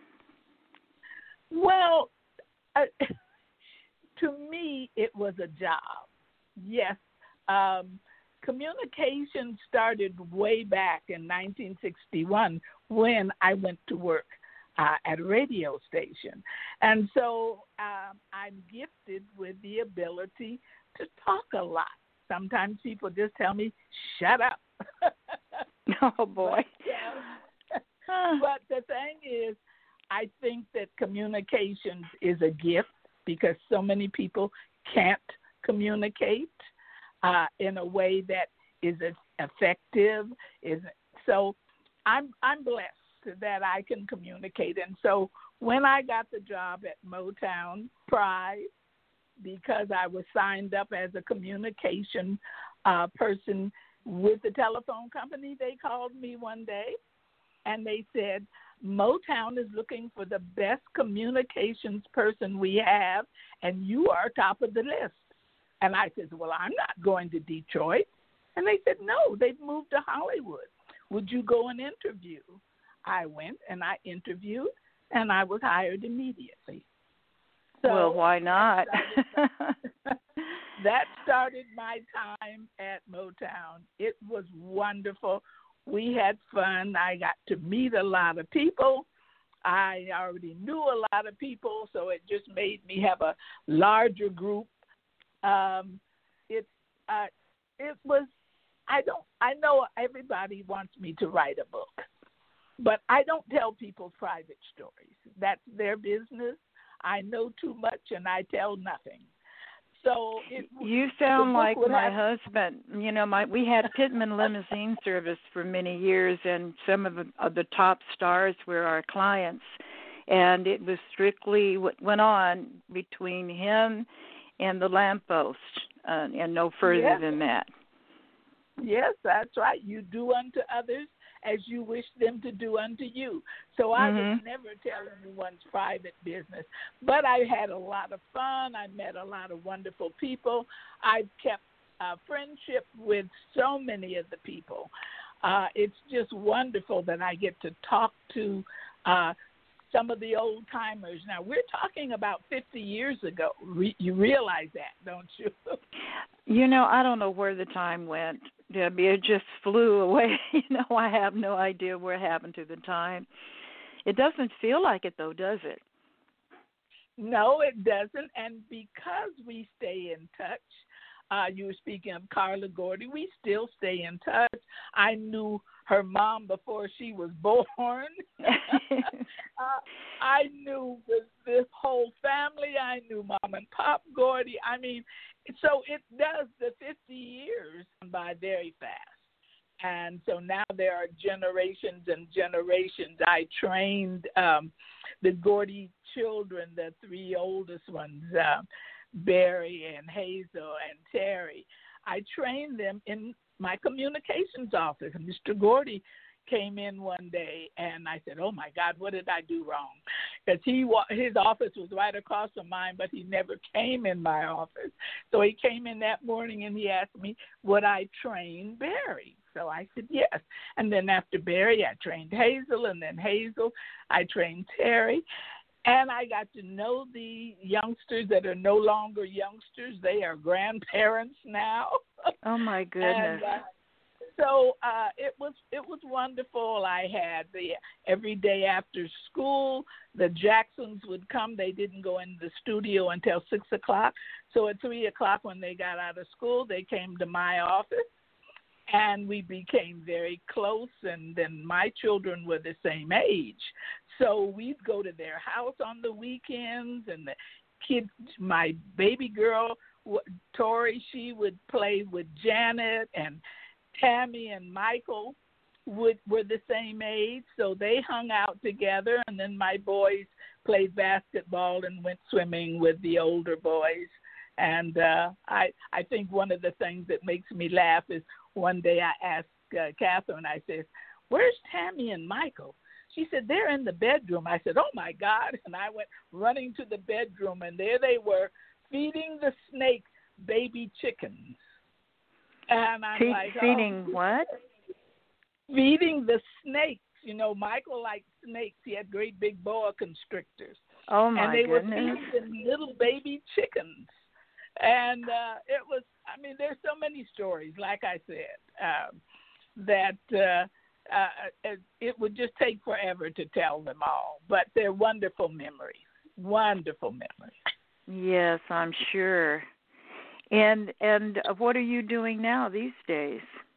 Well, uh, to me, it was a job. Yes. Um, communication started way back in nineteen sixty-one when I went to work uh, at a radio station. And so um, I'm gifted with the ability to talk a lot. Sometimes people just tell me, shut up. Oh, boy. But, uh, but the thing is, I think that communications is a gift because so many people can't communicate uh, in a way that is effective. Is so I'm I'm blessed that I can communicate. And so when I got the job at Motown Pride, because I was signed up as a communication uh, person with the telephone company, they called me one day and they said, Motown is looking for the best communications person we have, and you are top of the list. And I said, well, I'm not going to Detroit. And they said, no, they've moved to Hollywood. Would you go and interview? I went and I interviewed, and I was hired immediately. So well, why not? that, started, that started my time at Motown. It was wonderful. We had fun. I got to meet a lot of people. I already knew a lot of people, so it just made me have a larger group. Um, it uh, it was. I don't. I know everybody wants me to write a book, but I don't tell people private stories. That's their business. I know too much, and I tell nothing. So it, you sound like my have... husband. You know, my we had Pittman Limousine Service for many years, and some of the, of the top stars were our clients, and it was strictly what went on between him and the lamppost, uh, and no further yes. than that. Yes, that's right. You do unto others as you wish them to do unto you. So I mm-hmm. would never tell anyone's private business. But I had a lot of fun. I met a lot of wonderful people. I've kept uh, friendship with so many of the people. Uh, it's just wonderful that I get to talk to uh, some of the old timers. Now, we're talking about fifty years ago. Re- you realize that, don't you? You know, I don't know where the time went, Debbie. It just flew away. You know, I have no idea what happened to the time. It doesn't feel like it, though, does it? No, it doesn't. And because we stay in touch, uh, you were speaking of Carla Gordy, we still stay in touch. I knew her mom before she was born. uh, I knew this, this whole family. I knew Mom and Pop Gordy. I mean, so it does, the fifty years by very fast. And so now there are generations and generations. I trained um, the Gordy children, the three oldest ones, uh, Barry and Hazel and Terry. I trained them in my communications office. Mister Gordy came in one day, and I said, oh, my God, what did I do wrong? Because he his office was right across from mine, but he never came in my office. So he came in that morning, and he asked me, would I train Barry? So I said, yes. And then after Barry, I trained Hazel, and then Hazel, I trained Terry. And I got to know the youngsters that are no longer youngsters. They are grandparents now. Oh, my goodness. And, uh, so uh, it was it was wonderful. I had the every day after school, the Jacksons would come. They didn't go in the studio until six o'clock. So at three o'clock when they got out of school, they came to my office, and we became very close. And then my children were the same age, so we'd go to their house on the weekends. And the kids, my baby girl Tori, she would play with Janet, and Tammy and Michael would were the same age, so they hung out together. And then my boys played basketball and went swimming with the older boys. And uh, I I think one of the things that makes me laugh is one day I asked uh, Catherine, I said, where's Tammy and Michael? She said, they're in the bedroom. I said, oh, my God. And I went running to the bedroom, and there they were feeding the snake baby chickens. And I'm Fe- like, feeding oh. what? Feeding the snakes. You know, Michael liked snakes. He had great big boa constrictors. Oh, my And they goodness. were feeding them little baby chickens. And uh, it was, I mean, there's so many stories, like I said, um, that uh, uh, it would just take forever to tell them all. But they're wonderful memories, wonderful memories. Yes, I'm sure. And and what are you doing now these days?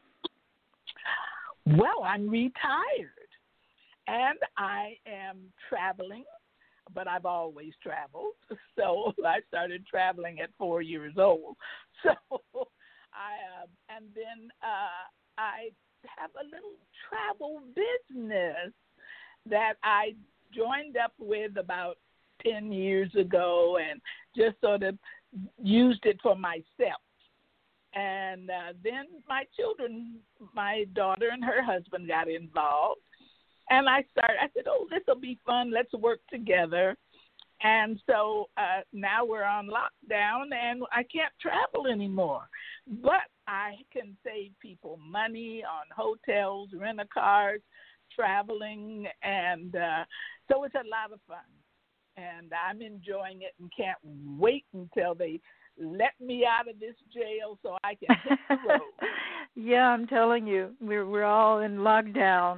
Well, I'm retired, and I am traveling, but I've always traveled. So I started traveling at four years old. So I uh, and then uh, I have a little travel business that I joined up with about ten years ago, and just sort of used it for myself. And uh, then my children, my daughter and her husband got involved. And I started, I said, oh, this will be fun. Let's work together. And so uh, now we're on lockdown, and I can't travel anymore. But I can save people money on hotels, rent-a-cars, traveling. And uh, so it's a lot of fun. And I'm enjoying it and can't wait until they let me out of this jail so I can hit the road. Yeah, I'm telling you, we're we're all in lockdown.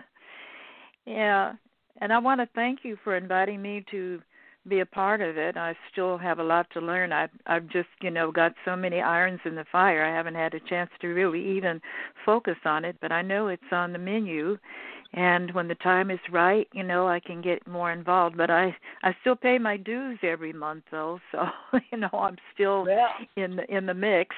Yeah, and I want to thank you for inviting me to be a part of it. I still have a lot to learn. I've I've just you know got so many irons in the fire. I haven't had a chance to really even focus on it, but I know it's on the menu. And when the time is right, you know, I can get more involved. But I, I still pay my dues every month, though. So, you know, I'm still well, in the in the mix.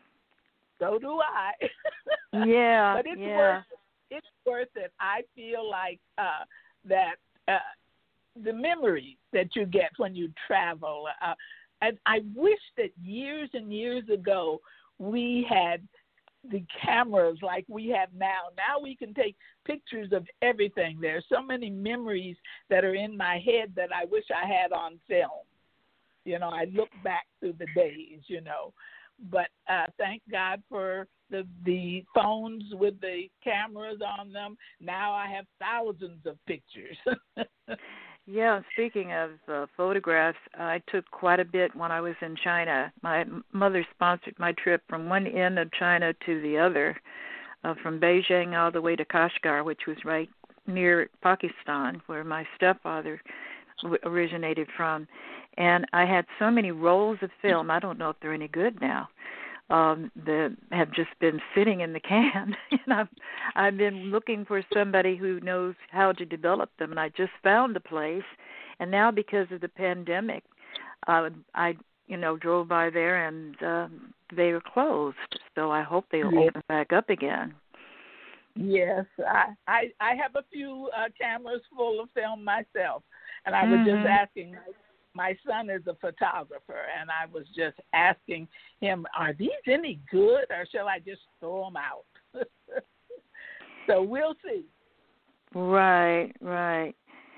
So do I. Yeah, but it's yeah. worth it. It's worth it. I feel like uh, that uh, the memories that you get when you travel. Uh, and I wish that years and years ago we had the cameras like we have now. Now we can take pictures of everything. There's so many memories that are in my head that I wish I had on film. You know, I look back through the days, you know. But uh, thank God for the the phones with the cameras on them. Now I have thousands of pictures. Yeah, speaking of uh, photographs, I took quite a bit when I was in China. My mother sponsored my trip from one end of China to the other, uh, from Beijing all the way to Kashgar, which was right near Pakistan, where my stepfather w- originated from. And I had so many rolls of film, I don't know if they're any good now, um, that have just been sitting in the can. And I've, I've been looking for somebody who knows how to develop them, and I just found a place. And now because of the pandemic, uh, I, you know, drove by there, and uh, they are closed. So I hope they'll Yeah. open back up again. Yes, I I, I have a few uh, cameras full of film myself, and I was Mhm. just asking. My son is a photographer, and I was just asking him, are these any good, or shall I just throw them out? So we'll see. Right, right.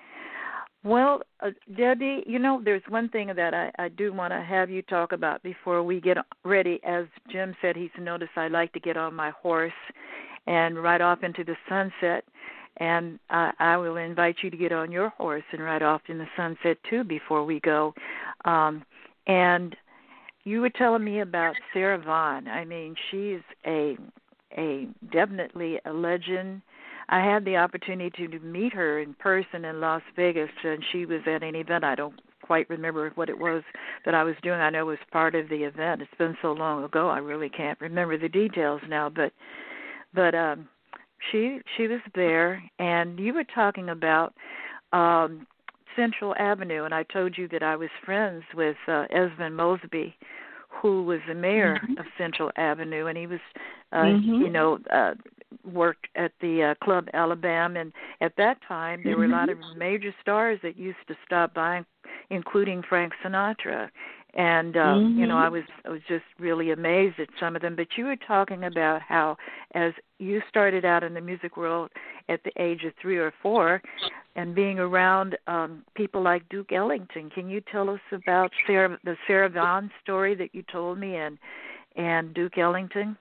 Well, uh, Debbie, you know, there's one thing that I, I do want to have you talk about before we get ready. As Jim said, he's noticed I like to get on my horse and ride off into the sunset. And uh, I will invite you to get on your horse and ride off in the sunset, too, before we go. Um, and you were telling me about Sarah Vaughan. I mean, she's a a definitely a legend. I had the opportunity to meet her in person in Las Vegas, and she was at an event. I don't quite remember what it was that I was doing. I know it was part of the event. It's been so long ago, I really can't remember the details now. But but um, she she was there, and you were talking about um, Central Avenue, and I told you that I was friends with uh, Esmond Mosby, who was the mayor mm-hmm. of Central Avenue, and he was, uh, mm-hmm. you know, uh, worked at the uh, Club Alabama, and at that time there mm-hmm. were a lot of major stars that used to stop by, including Frank Sinatra. And uh, mm-hmm. you know, I was I was just really amazed at some of them. But you were talking about how, as you started out in the music world at the age of three or four, and being around um, people like Duke Ellington. Can you tell us about Sarah, the Sarah Vaughan story that you told me, and and Duke Ellington?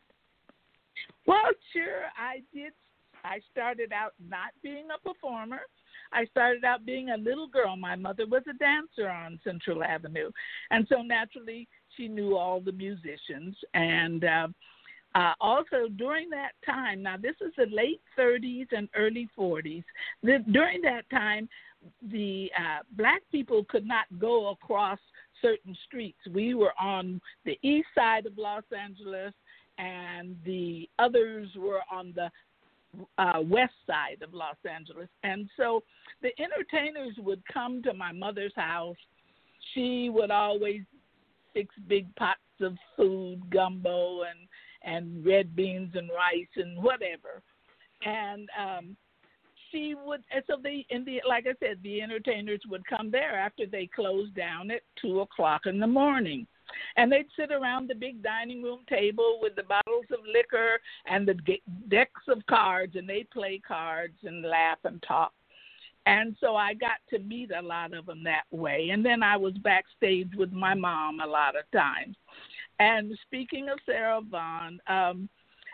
Well, sure, I did. I started out not being a performer. I started out being a little girl. My mother was a dancer on Central Avenue, and so naturally she knew all the musicians. And uh, uh, also during that time, now this is the late thirties and early forties, the, during that time, the uh, black people could not go across certain streets. We were on the east side of Los Angeles, and the others were on the Uh, west side of Los Angeles. And so the entertainers would come to my mother's house. She would always fix big pots of food, gumbo and, and red beans and rice and whatever. And um, she would, and so they, in the, like I said, the entertainers would come there after they closed down at two o'clock in the morning. And they'd sit around the big dining room table with the bottles of liquor and the decks of cards, and they'd play cards and laugh and talk. And so I got to meet a lot of them that way. And then I was backstage with my mom a lot of times. And speaking of Sarah Vaughan, um,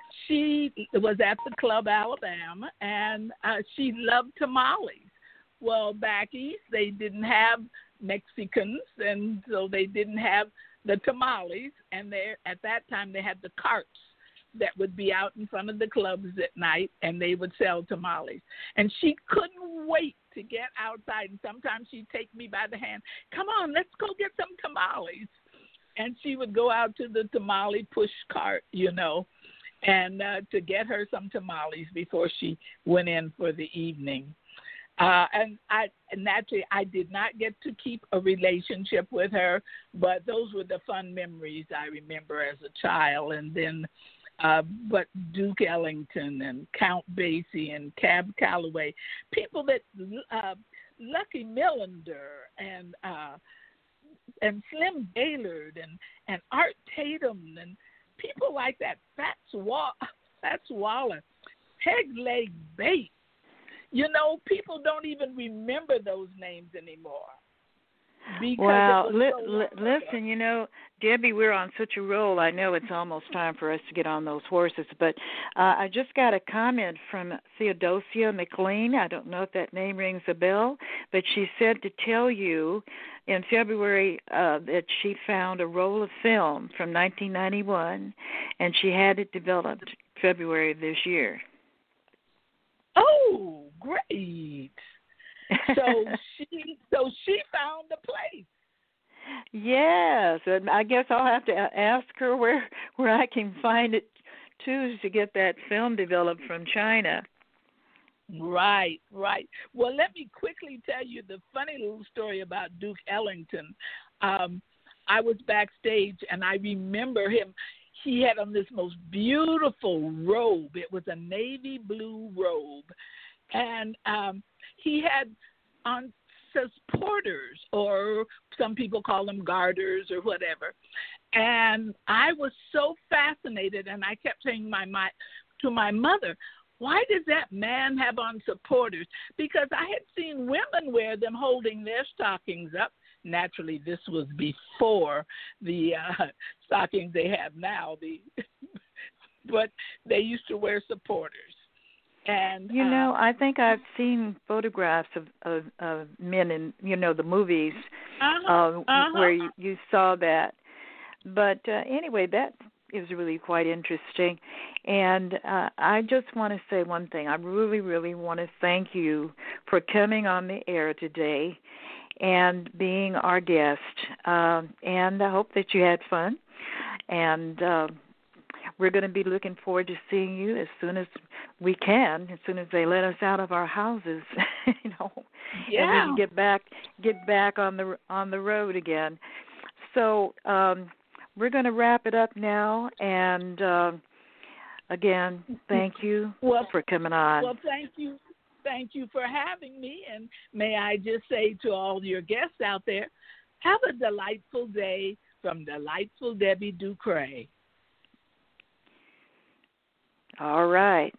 she was at the Club Alabama, and uh, she loved tamales. Well, back east, they didn't have Mexicans, and so they didn't have the tamales, and they at that time they had the carts that would be out in front of the clubs at night, and they would sell tamales. And she couldn't wait to get outside, and sometimes she'd take me by the hand, come on, let's go get some tamales. And she would go out to the tamale push cart, you know, and uh, to get her some tamales before she went in for the evening. Uh, and I naturally, I did not get to keep a relationship with her, but those were the fun memories I remember as a child. And then, uh, but Duke Ellington and Count Basie and Cab Calloway, people that uh, Lucky Millinder and uh, and Slim Gaylord and, and Art Tatum and people like that, Fats Wall, Fats Waller, Peg Leg Bates. You know, people don't even remember those names anymore. because well, it was li- so li- listen, you know, Debbie, we're on such a roll. I know it's almost time for us to get on those horses, but uh, I just got a comment from Theodosia McLean. I don't know if that name rings a bell, but she said to tell you in February uh, that she found a roll of film from nineteen ninety-one, and she had it developed February of this year. Oh, great! So she, so she found a place. Yes, and I guess I'll have to ask her where where I can find it too to get that film developed from China. Right, right. Well, let me quickly tell you the funny little story about Duke Ellington. Um, I was backstage, and I remember him. He had on this most beautiful robe. It was a navy blue robe, and um, he had on supporters, or some people call them garters or whatever. And I was so fascinated, and I kept saying my, my to my mother, why does that man have on supporters? Because I had seen women wear them holding their stockings up. Naturally, this was before the uh, stockings they have now, the but they used to wear supporters. And you know, uh, I think I've seen photographs of, of, of men in, you know, the movies uh-huh, uh, uh-huh. where you, you saw that. But uh, anyway, that is really quite interesting. And uh, I just want to say one thing. I really, really want to thank you for coming on the air today and being our guest. Uh, and I hope that you had fun. And uh, we're going to be looking forward to seeing you as soon as we can, as soon as they let us out of our houses, you know, yeah. and we can get back get back on the on the road again. So um, we're going to wrap it up now. And uh, again, thank you well, for coming on. Well, thank you. Thank you for having me. And may I just say to all your guests out there, have a delightful day from Delightful Debbie Ducray. All right.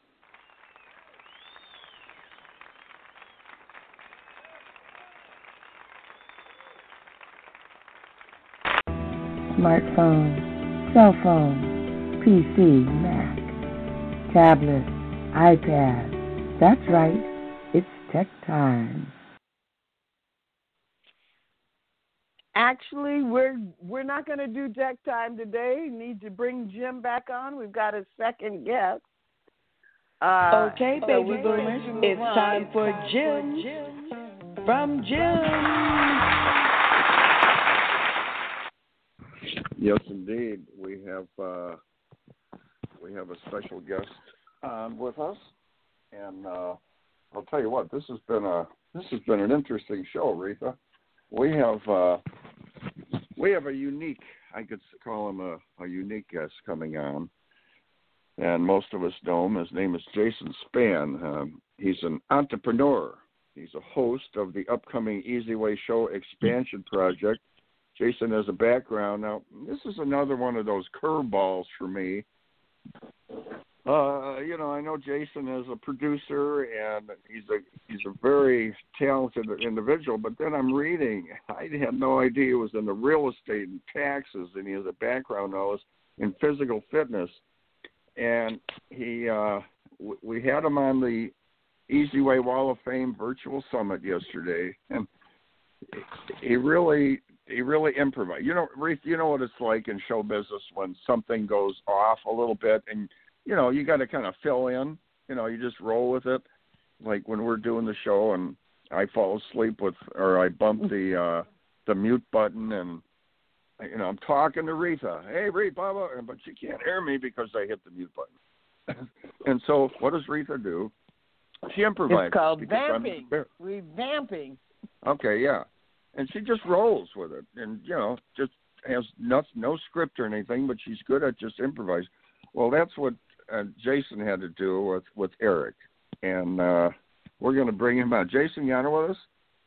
Smartphone, cell phone, P C, Mac, tablet, iPad. That's right, it's tech time. Actually, we're we're not going to do tech time today. Need to bring Jim back on. We've got a second guest. Uh, okay, so baby boomers, it's time for Jim from Jim. Yes, indeed. We have uh, we have a special guest on with us, and uh, I'll tell you what, this has been a this has been an interesting show, Retha. We have uh, we have a unique, I could call him a, a unique guest coming on, and most of us know him. His name is Jason Spann. Um, he's an entrepreneur. He's a host of the upcoming Easy Way Show expansion project. Jason has a background. Now, this is another one of those curveballs for me. Uh, you know, I know Jason is a producer, and he's a he's a very talented individual, but then I'm reading, I had no idea he was in the real estate and taxes, and he has a background now in physical fitness. And he, uh, w- we had him on the Easy Way Wall of Fame virtual summit yesterday, and he really, he really improvised. You know, Reef, you know what it's like in show business when something goes off a little bit, and you know, you got to kind of fill in. You know, you just roll with it. Like when we're doing the show, and I fall asleep with, or I bump the uh, the mute button, and you know, I'm talking to Retha. Hey, Retha, blah, blah, but she can't hear me because I hit the mute button. And so, what does Retha do? She improvises. It's called vamping. We're vamping. Okay, yeah, and she just rolls with it, and you know, just has no, no script or anything, but she's good at just improvising. Well, that's what uh, Jason had to do with, with Eric, and uh, we're going to bring him on. Jason, you on with us?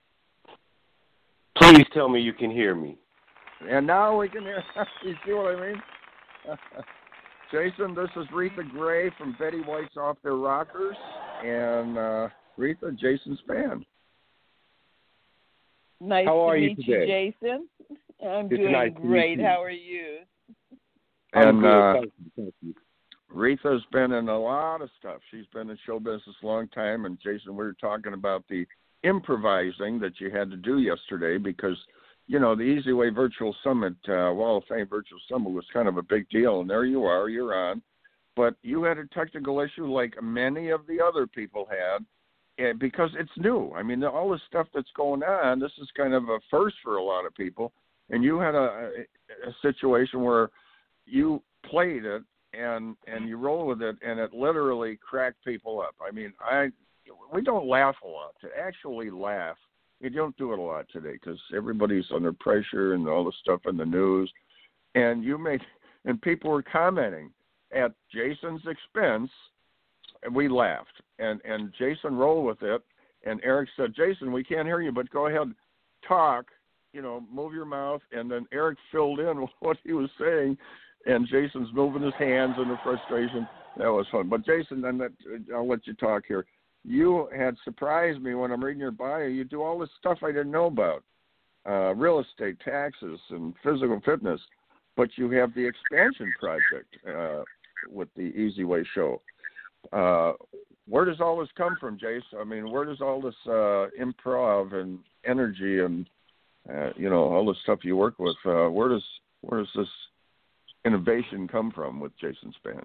Please tell me you can hear me. And now we can hear. You see what I mean? Jason, this is Retha Gray from Betty White's Off Their Rockers, and uh, Retha, Jason Spann. Nice How to are you meet today? you, Jason. I'm It's doing nice to meet great. you. How are you? I'm And good. uh, Thank you. Thank you. Retha's been in a lot of stuff. She's been in show business a long time. And Jason, we were talking about the improvising that you had to do yesterday because, you know, the Easy Way Virtual Summit, uh, Wall of Fame Virtual Summit was kind of a big deal. And there you are, you're on. But you had a technical issue like many of the other people had. And because it's new. I mean, all this stuff that's going on, this is kind of a first for a lot of people. And you had a, a situation where you played it and and you roll with it, and it literally cracked people up. I mean, I we don't laugh a lot. To actually laugh, you don't do it a lot today because everybody's under pressure and all the stuff in the news. And you made and people were commenting at Jason's expense. And we laughed, and, and Jason rolled with it, and Eric said, Jason, we can't hear you, but go ahead, talk, you know, move your mouth, and then Eric filled in what he was saying, and Jason's moving his hands in the frustration. That was fun. But Jason, then that, I'll let you talk here. You had surprised me when I'm reading your bio. You do all this stuff I didn't know about, uh, real estate, taxes, and physical fitness, but you have the expansion project uh, with the Easy Way show. Uh, where does all this come from, Jace? I mean, where does all this uh, improv and energy and uh, you know all this stuff you work with? Uh, where does where does this innovation come from with Jason Spann?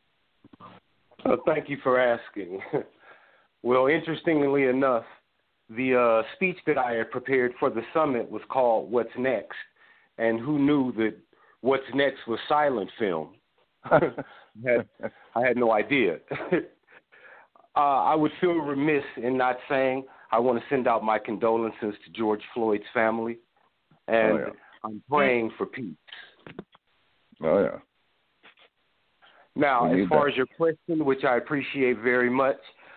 Uh, thank you for asking. Well, interestingly enough, the uh, speech that I had prepared for the summit was called "What's Next," and who knew that "What's Next" was silent film? I, had, I had no idea. uh, I would feel remiss in not saying I want to send out my condolences to George Floyd's family, and oh, yeah. I'm praying for peace. Oh, yeah. Now, as far that. as your question, which I appreciate very much,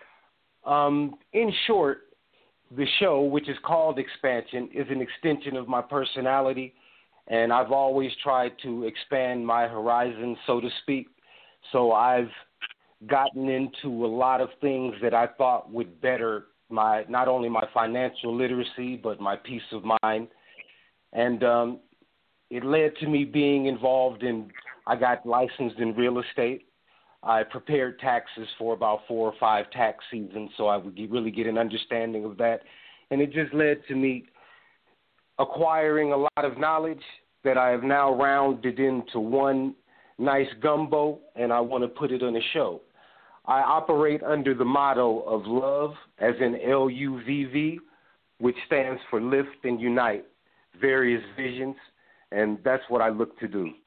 um, in short, the show, which is called Expansion, is an extension of my personality. And I've always tried to expand my horizons, so to speak. So I've gotten into a lot of things that I thought would better my not only my financial literacy, but my peace of mind. And um, it led to me being involved in, I got licensed in real estate. I prepared taxes for about four or five tax seasons, so I would really get an understanding of that. And it just led to me acquiring a lot of knowledge that I have now rounded into one nice gumbo, and I want to put it on a show. I operate under the motto of love, as in L U V V, which stands for Lift and Unite, various visions, and that's what I look to do.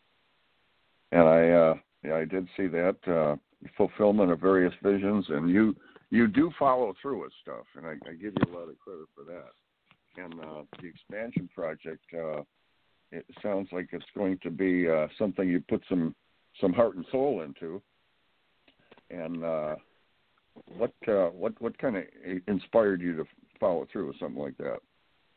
And I, uh, yeah, I did see that uh, fulfillment of various visions, and you you do follow through with stuff, and I, I give you a lot of credit for that. And uh, the expansion project, uh, it sounds like it's going to be uh, something you put some, some heart and soul into. And uh, what uh, what what kind of inspired you to follow through with something like that?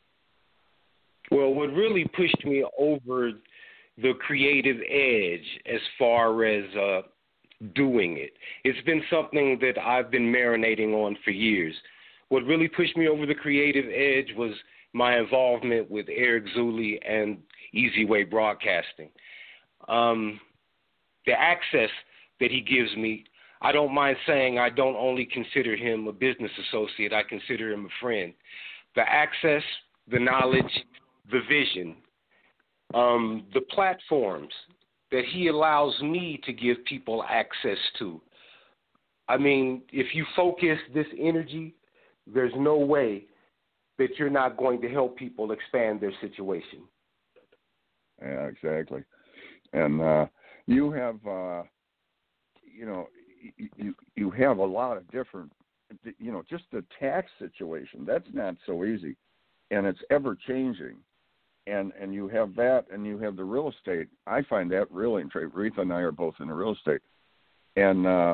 Well, what really pushed me over the creative edge as far as uh, doing it, it's been something that I've been marinating on for years. What really pushed me over the creative edge was my involvement with Eric Zuley and Easy Way Broadcasting. Um, the access that he gives me, I don't mind saying I don't only consider him a business associate, I consider him a friend. The access, the knowledge, the vision, um, the platforms that he allows me to give people access to. I mean, if you focus this energy, there's no way that you're not going to help people expand their situation. Yeah, exactly. And uh, you have, uh, you know, you you have a lot of different, you know, just the tax situation. That's not so easy, and it's ever changing. And and you have that, and you have the real estate. I find that really interesting. Retha and I are both in the real estate. And uh,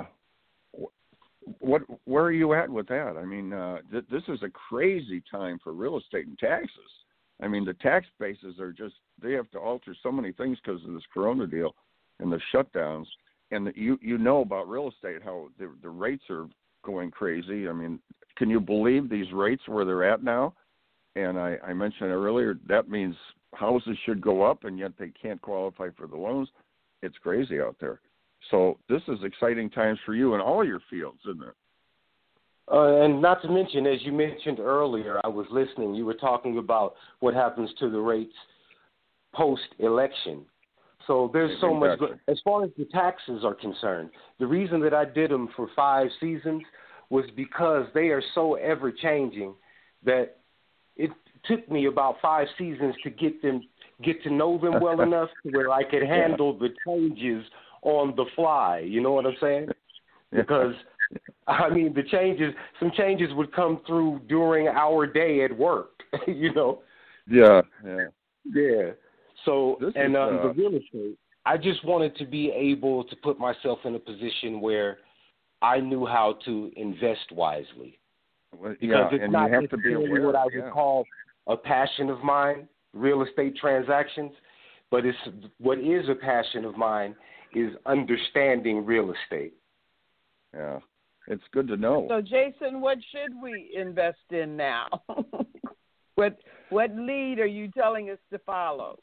what where are you at with that? I mean, uh, th- this is a crazy time for real estate and taxes. I mean, the tax bases are just, they have to alter so many things because of this Corona deal and the shutdowns. And the, you you know about real estate, how the, the rates are going crazy. I mean, can you believe these rates where they're at now? And I, I mentioned earlier, that means houses should go up, and yet they can't qualify for the loans. It's crazy out there. So this is exciting times for you in all your fields, isn't it? Uh, and not to mention, as you mentioned earlier, I was listening, you were talking about what happens to the rates post-election. So there's so much, go- as far as the taxes are concerned, the reason that I did them for five seasons was because they are so ever-changing that it took me about five seasons to get them, get to know them well enough to where I could handle yeah. the changes on the fly. You know what I'm saying? Because, I mean, the changes, some changes would come through during our day at work, you know? Yeah, yeah. Yeah. So, this and is, um, uh, the real estate, I just wanted to be able to put myself in a position where I knew how to invest wisely. Well, because yeah, it's and not you have to be necessarily aware, what I yeah. would call a passion of mine, real estate transactions, but it's what is a passion of mine is understanding real estate. Yeah, it's good to know. So, Jason, what should we invest in now? what what lead are you telling us to follow?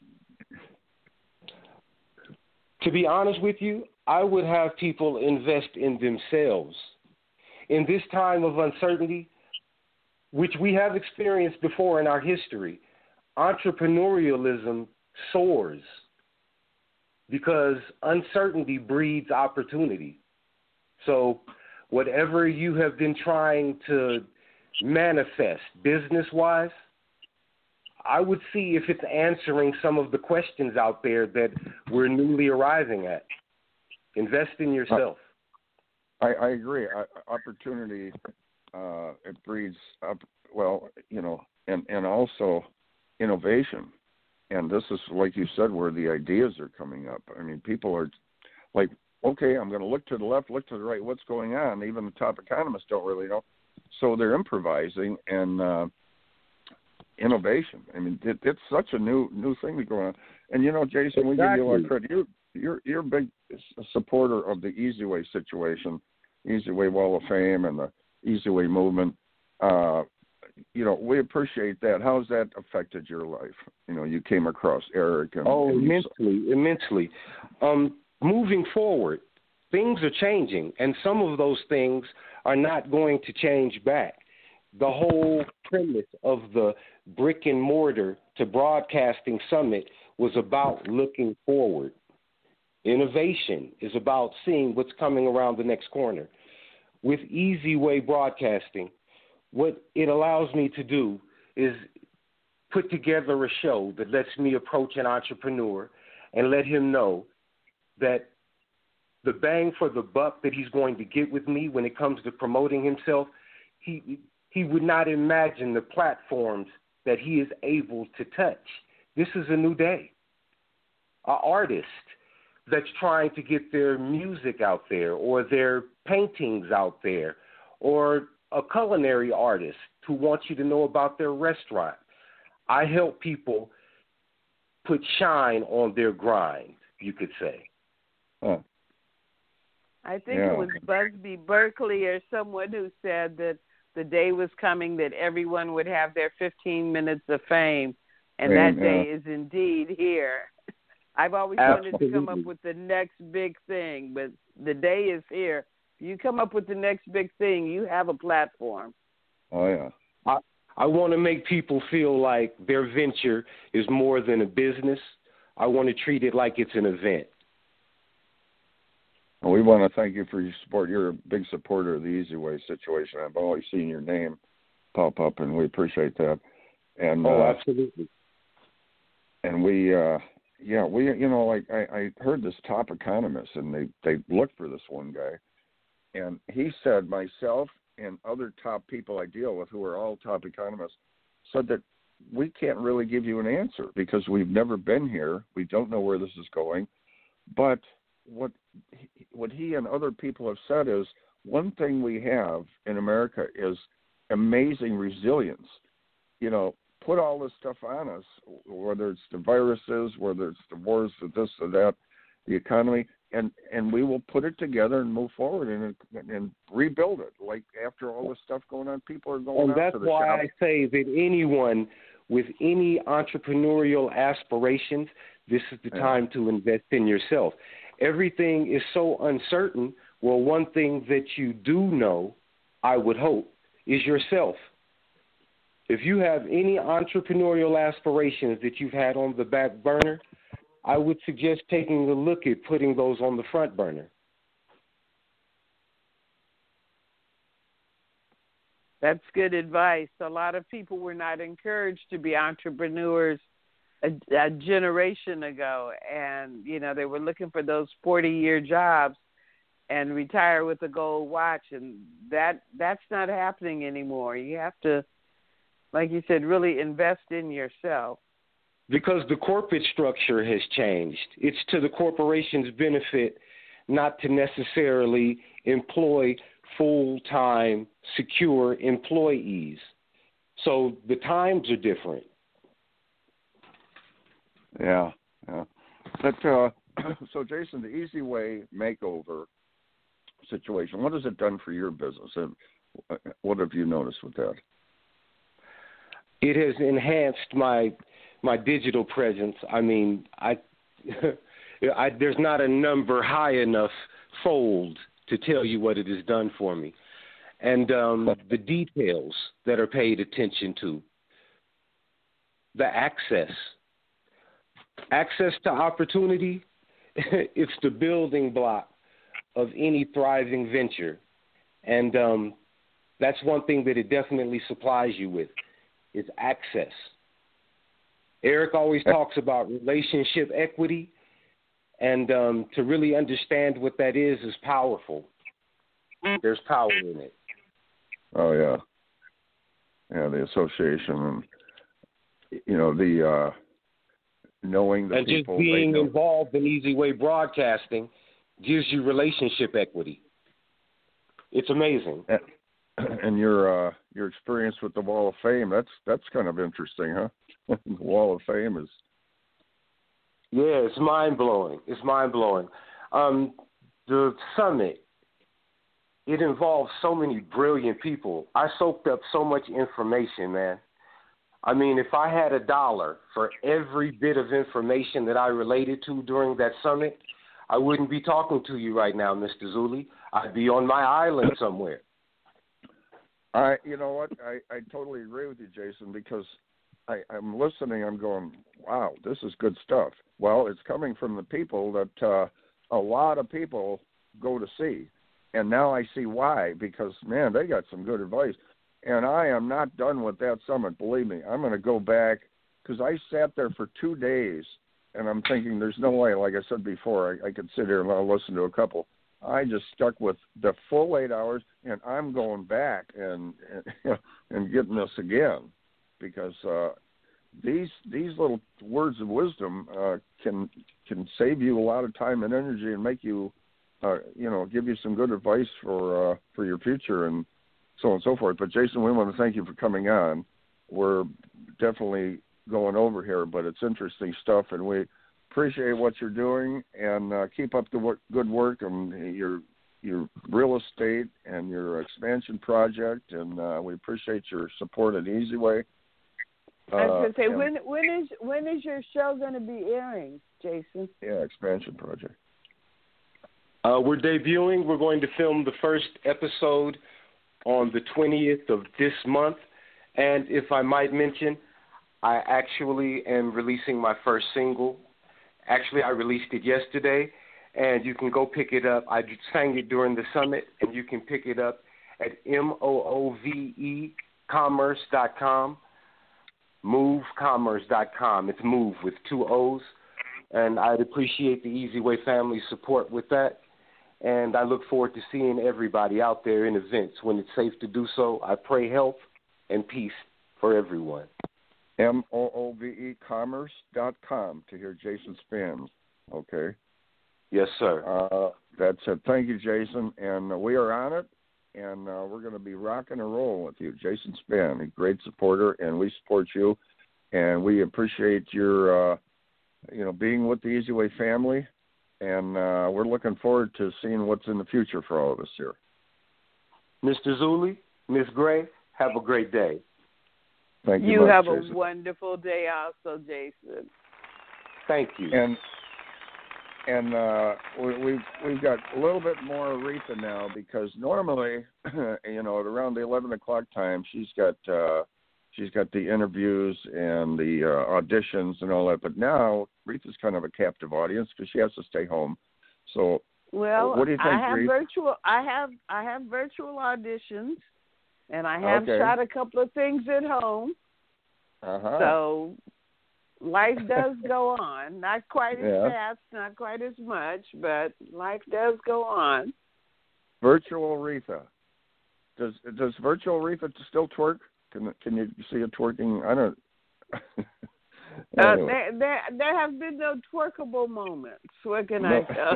To be honest with you, I would have people invest in themselves. In this time of uncertainty, which we have experienced before in our history, entrepreneurialism soars because uncertainty breeds opportunity. So whatever you have been trying to manifest business-wise, I would see if it's answering some of the questions out there that we're newly arriving at. Invest in yourself. I, I agree. I, opportunity, uh, it breeds up, well, you know, and, and also innovation. And this is, like you said, where the ideas are coming up. I mean, people are like, okay, I'm going to look to the left, look to the right, what's going on? Even the top economists don't really know. So they're improvising and uh, innovation. I mean, it, it's such a new new thing to go on. And, you know, Jason, we give you a lot of credit. You're, you're, you're a big supporter of the Easy Way situation, Easy Way Wall of Fame and the Easy Way movement. Uh, you know, we appreciate that. How's that affected your life? You know, you came across Eric. And, oh, and immensely, immensely. Um, moving forward, things are changing, and some of those things are not going to change back. The whole premise of the brick and mortar to broadcasting summit was about looking forward. Innovation is about seeing what's coming around the next corner. With Easy Way Broadcasting, what it allows me to do is put together a show that lets me approach an entrepreneur and let him know that the bang for the buck that he's going to get with me when it comes to promoting himself, he he would not imagine the platforms that he is able to touch. This is a new day. An artist that's trying to get their music out there or their paintings out there, or a culinary artist who wants you to know about their restaurant. I help people put shine on their grind, you could say. Huh. I think Yeah. it was Busby Berkeley or someone who said that the day was coming that everyone would have their fifteen minutes of fame, and Fame, that day yeah. is indeed here. I've always Absolutely. wanted to come up with the next big thing, but the day is here. You come up with the next big thing, you have a platform. Oh, yeah. I, I want to make people feel like their venture is more than a business. I want to treat it like it's an event. Well, we want to thank you for your support. You're a big supporter of the Easy Way situation. I've always seen your name pop up, and we appreciate that. And oh, uh, absolutely. And we, uh, yeah, we, you know, like I, I heard this top economist, and they, they looked for this one guy, and he said, myself and other top people I deal with who are all top economists said that we can't really give you an answer because we've never been here. We don't know where this is going. But what what he and other people have said is one thing we have in America is amazing resilience. You know, put all this stuff on us, whether it's the viruses, whether it's the wars, or this or that, the economy, and and we will put it together and move forward and and rebuild it. Like after all this stuff going on, people are going and out that's to the why shop. I say that anyone with any entrepreneurial aspirations, this is the Yeah. time to invest in yourself. Everything is so uncertain. Well, one thing that you do know, I would hope, is yourself. If you have any entrepreneurial aspirations that you've had on the back burner, I would suggest taking a look at putting those on the front burner. That's good advice. A lot of people were not encouraged to be entrepreneurs a, a generation ago, and you know they were looking for those forty-year jobs and retire with a gold watch, and that that's not happening anymore. You have to, like you said, really invest in yourself. Because the corporate structure has changed. It's to the corporation's benefit not to necessarily employ full-time, secure employees. So the times are different. Yeah, yeah. But, uh, so, Jason, the Easy Way makeover situation, what has it done for your business? And what have you noticed with that? It has enhanced my my digital presence. I mean, I, I there's not a number high enough fold to tell you what it has done for me. And um, the details that are paid attention to, the access. Access to opportunity, it's the building block of any thriving venture. And um, that's one thing that it definitely supplies you with, is access. Eric always talks about relationship equity, and um, to really understand what that is is powerful. There's power in it. Oh, yeah. Yeah, the association and, you know, the uh, knowing the and people. And just being know. involved in Easy Way Broadcasting gives you relationship equity. It's amazing. And, and your uh, your experience with the Wall of Fame, that's that's kind of interesting, huh? The Wall of Fame is... Yeah, it's mind-blowing. It's mind-blowing. Um, the summit, it involves so many brilliant people. I soaked up so much information, man. I mean, if I had a dollar for every bit of information that I related to during that summit, I wouldn't be talking to you right now, Mister Zuli. I'd be on my island somewhere. I, you know what? I, I totally agree with you, Jason, because I, I'm listening. I'm going, wow, this is good stuff. Well, it's coming from the people that uh, a lot of people go to see. And now I see why, because, man, they got some good advice. And I am not done with that summit, believe me. I'm going to go back, because I sat there for two days, and I'm thinking there's no way, like I said before, I, I could sit here and I'll listen to a couple. I just stuck with the full eight hours, and I'm going back and and, and getting this again, because uh, these these little words of wisdom uh, can can save you a lot of time and energy and make you, uh, you know, give you some good advice for uh, for your future and so on and so forth. But Jason, we want to thank you for coming on. We're definitely going over here, but it's interesting stuff, and we appreciate what you're doing, and uh, keep up the work, good work on your your real estate and your expansion project, and uh, we appreciate your support at Easy Way. Uh, I was going to say, and, when when is when is your show going to be airing, Jason? Yeah, expansion project. Uh, we're debuting. We're going to film the first episode on the twentieth of this month, and if I might mention, I actually am releasing my first single. Actually, I released it yesterday, and you can go pick it up. I sang it during the summit, and you can pick it up at M O O V E commerce dot com, move commerce dot com. It's move with two O's, and I'd appreciate the Easy Way family support with that, and I look forward to seeing everybody out there in events when it's safe to do so. I pray health and peace for everyone. M O O V E commerce dot com to hear Jason Spann. Okay. Yes, sir. Uh, that's it. Thank you, Jason. And uh, we are on it, and uh, we're going to be rocking and rolling with you. Jason Spann, a great supporter, and we support you. And we appreciate your, uh, you know, being with the Easy Way family. and uh, we're looking forward to seeing what's in the future for all of us here. Mister Zulli, Miss Gray, have a great day. Thank you. You much, have Jason. a wonderful day also, Jason. Thank you. And and uh, we, we've we've got a little bit more Aretha now, because normally, you know, at around the eleven o'clock time, she's got uh, she's got the interviews and the uh, auditions and all that. But now Aretha's kind of a captive audience because she has to stay home. So, well, what do you think, I have Aretha? virtual. I have I have virtual auditions, and I have Okay. shot a couple of things at home. Uh-huh. So life does go on. Not quite as Yeah. fast, not quite as much, but life does go on. Virtual Aretha. Does does virtual Aretha still twerk? Can can you see it twerking? I don't. Uh, Anyway. there, there, there have been no twerkable moments. What can No. I tell